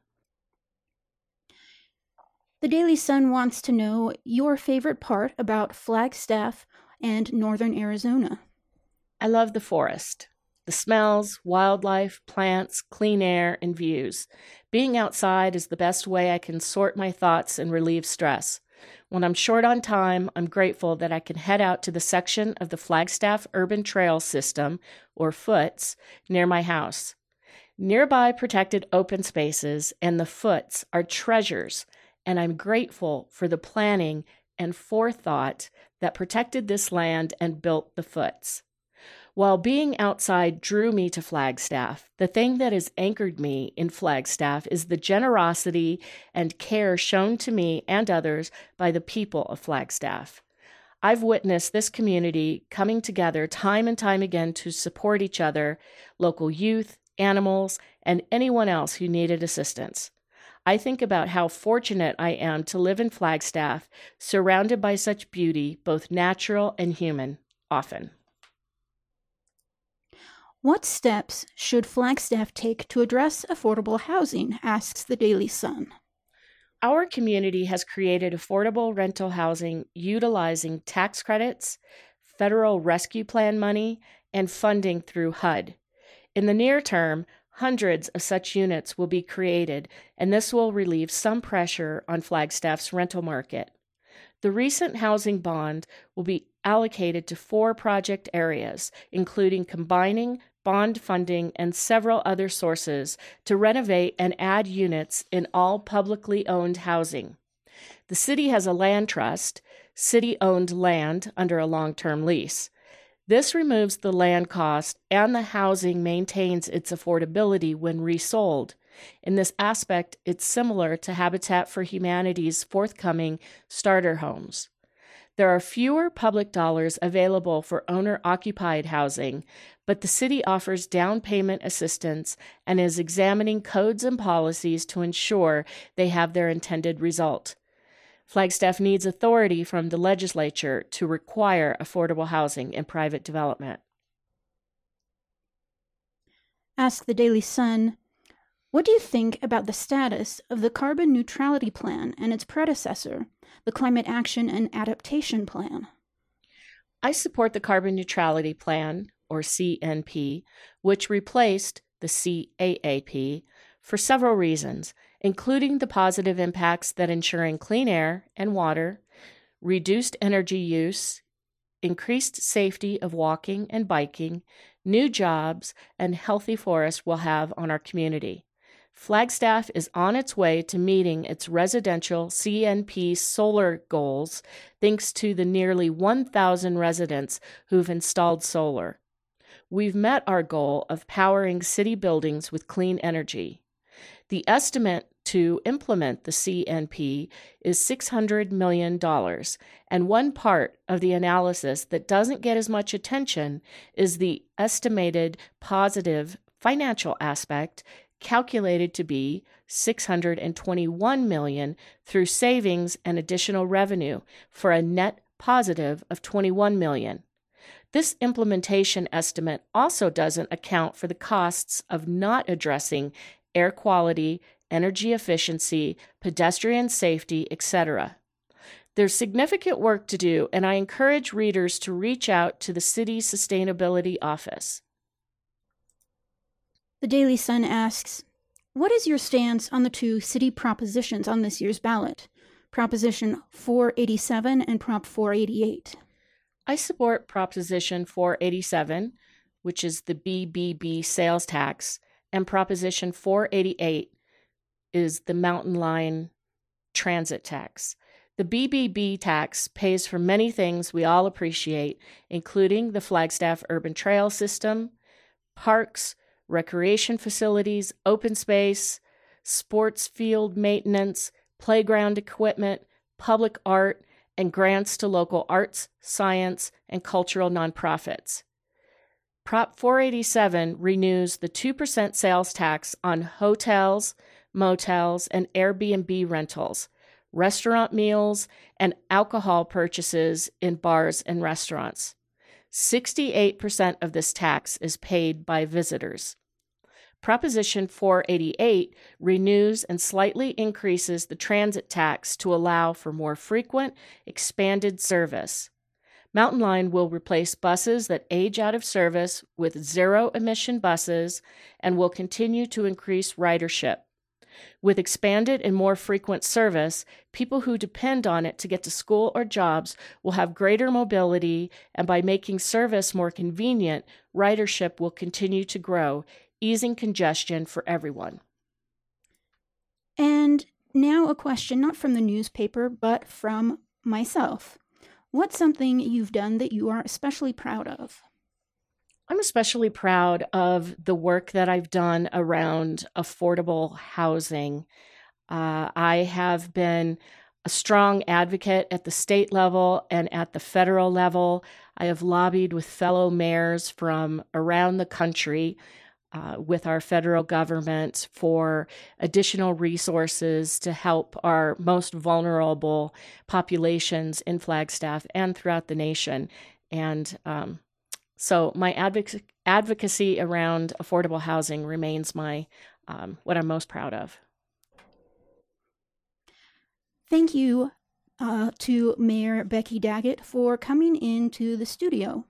The Daily Sun wants to know your favorite part about Flagstaff and northern Arizona. I love the forest. The smells, wildlife, plants, clean air, and views. Being outside is the best way I can sort my thoughts and relieve stress. When I'm short on time, I'm grateful that I can head out to the section of the Flagstaff Urban Trail System, or FOOTS, near my house. Nearby protected open spaces and the FOOTS are treasures, and I'm grateful for the planning and forethought that protected this land and built the FOOTS. While being outside drew me to Flagstaff, the thing that has anchored me in Flagstaff is the generosity and care shown to me and others by the people of Flagstaff. I've witnessed this community coming together time and time again to support each other, local youth, animals, and anyone else who needed assistance. I think about how fortunate I am to live in Flagstaff, surrounded by such beauty, both natural and human, often. What steps should Flagstaff take to address affordable housing, asks the Daily Sun. Our community has created affordable rental housing utilizing tax credits, federal rescue plan money, and funding through H U D. In the near term, hundreds of such units will be created, and this will relieve some pressure on Flagstaff's rental market. The recent housing bond will be allocated to four project areas, including combining bond funding and several other sources to renovate and add units in all publicly owned housing. The city has a land trust, city-owned land under a long-term lease. This removes the land cost, and the housing maintains its affordability when resold. In this aspect, it's similar to Habitat for Humanity's forthcoming starter homes. There are fewer public dollars available for owner-occupied housing, but the city offers down payment assistance and is examining codes and policies to ensure they have their intended result. Flagstaff needs authority from the legislature to require affordable housing in private development. Ask the Daily Sun, what do you think about the status of the Carbon Neutrality Plan and its predecessor, the Climate Action and Adaptation Plan? I support the Carbon Neutrality Plan, or C N P, which replaced the C A A P, for several reasons, including the positive impacts that ensuring clean air and water, reduced energy use, increased safety of walking and biking, new jobs, and healthy forests will have on our community. Flagstaff is on its way to meeting its residential C N P solar goals thanks to the nearly one thousand residents who've installed solar. We've met our goal of powering city buildings with clean energy. The estimate to implement the C N P is six hundred million dollars, and one part of the analysis that doesn't get as much attention is the estimated positive financial aspect, calculated to be six hundred twenty-one million dollars through savings and additional revenue for a net positive of twenty-one million dollars. This implementation estimate also doesn't account for the costs of not addressing air quality, energy efficiency, pedestrian safety, et cetera. There's significant work to do, and I encourage readers to reach out to the city's sustainability office. The Daily Sun asks, what is your stance on the two city propositions on this year's ballot, Proposition four eighty-seven and Prop four eighty-eight? I support Proposition four eighty-seven, which is the B B B sales tax, and Proposition four eighty-eight is the Mountain Line transit tax. The B B B tax pays for many things we all appreciate, including the Flagstaff Urban Trail System, parks, recreation facilities, open space, sports field maintenance, playground equipment, public art, and grants to local arts, science, and cultural nonprofits. Prop four eighty-seven renews the two percent sales tax on hotels, motels, and Airbnb rentals, restaurant meals, and alcohol purchases in bars and restaurants. sixty-eight percent of this tax is paid by visitors. Proposition four eighty-eight renews and slightly increases the transit tax to allow for more frequent, expanded service. Mountain Line will replace buses that age out of service with zero-emission buses and will continue to increase ridership. With expanded and more frequent service, people who depend on it to get to school or jobs will have greater mobility, and by making service more convenient, ridership will continue to grow, easing congestion for everyone. And now a question not from the newspaper, but from myself. What's something you've done that you are especially proud of? I'm especially proud of the work that I've done around affordable housing. Uh, I have been a strong advocate at the state level and at the federal level. I have lobbied with fellow mayors from around the country uh, with our federal government for additional resources to help our most vulnerable populations in Flagstaff and throughout the nation. And um, So my advoc- advocacy around affordable housing remains my um, what I'm most proud of. Thank you uh, to Mayor Becky Daggett for coming into the studio.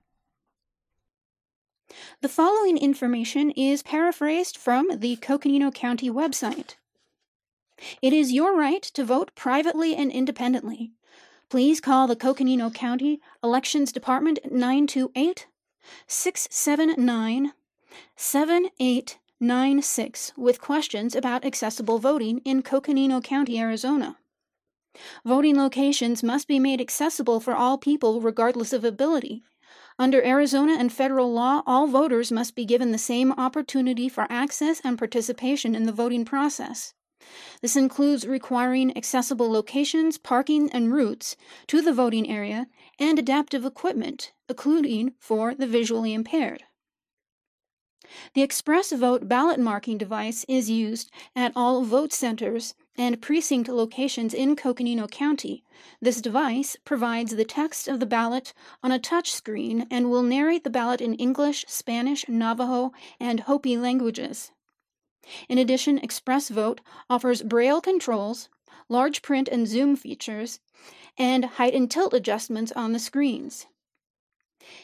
The following information is paraphrased from the Coconino County website. It is your right to vote privately and independently. Please call the Coconino County Elections Department at nine two eight, six seven nine, seven eight nine six with questions about accessible voting in Coconino County, Arizona. Voting locations must be made accessible for all people regardless of ability. Under Arizona and federal law, all voters must be given the same opportunity for access and participation in the voting process. This includes requiring accessible locations, parking, and routes to the voting area, and adaptive equipment, including for the visually impaired. The Express Vote ballot marking device is used at all vote centers and precinct locations in Coconino County. This device provides the text of the ballot on a touch screen and will narrate the ballot in English, Spanish, Navajo, and Hopi languages. In addition, Express Vote offers braille controls, large print and zoom features, and height and tilt adjustments on the screens.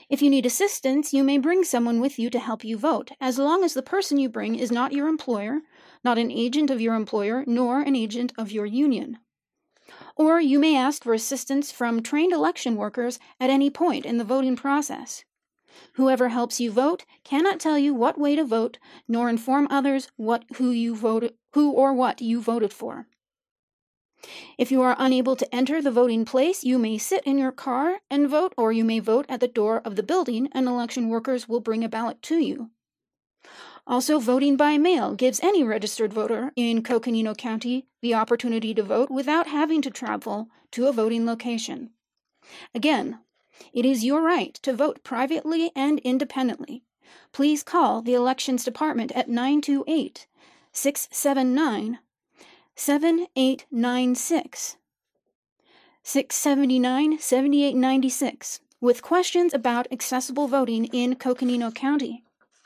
If you need assistance, you may bring someone with you to help you vote, as long as the person you bring is not your employer, not an agent of your employer, nor an agent of your union. Or you may ask for assistance from trained election workers at any point in the voting process. Whoever helps you vote cannot tell you what way to vote, nor inform others what who you voted, who or what you voted for. If you are unable to enter the voting place, you may sit in your car and vote, or you may vote at the door of the building, and election workers will bring a ballot to you. Also, voting by mail gives any registered voter in Coconino County the opportunity to vote without having to travel to a voting location. Again, it is your right to vote privately and independently. Please call the Elections Department at nine two eight, six seven nine, seven eight nine six, six seven nine, seven eight nine six with questions about accessible voting in Coconino County.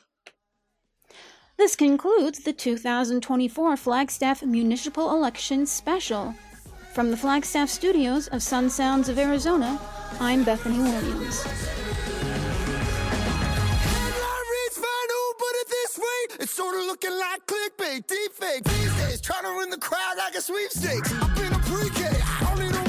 This concludes the two thousand twenty-four Flagstaff Municipal Elections Special. From the Flagstaff Studios of Sun Sounds of Arizona, I'm Bethany Williams. It's sort of looking like clickbait, deepfake these days, trying to win the crowd like a sweepstakes. I've been a pre-K, I don't need a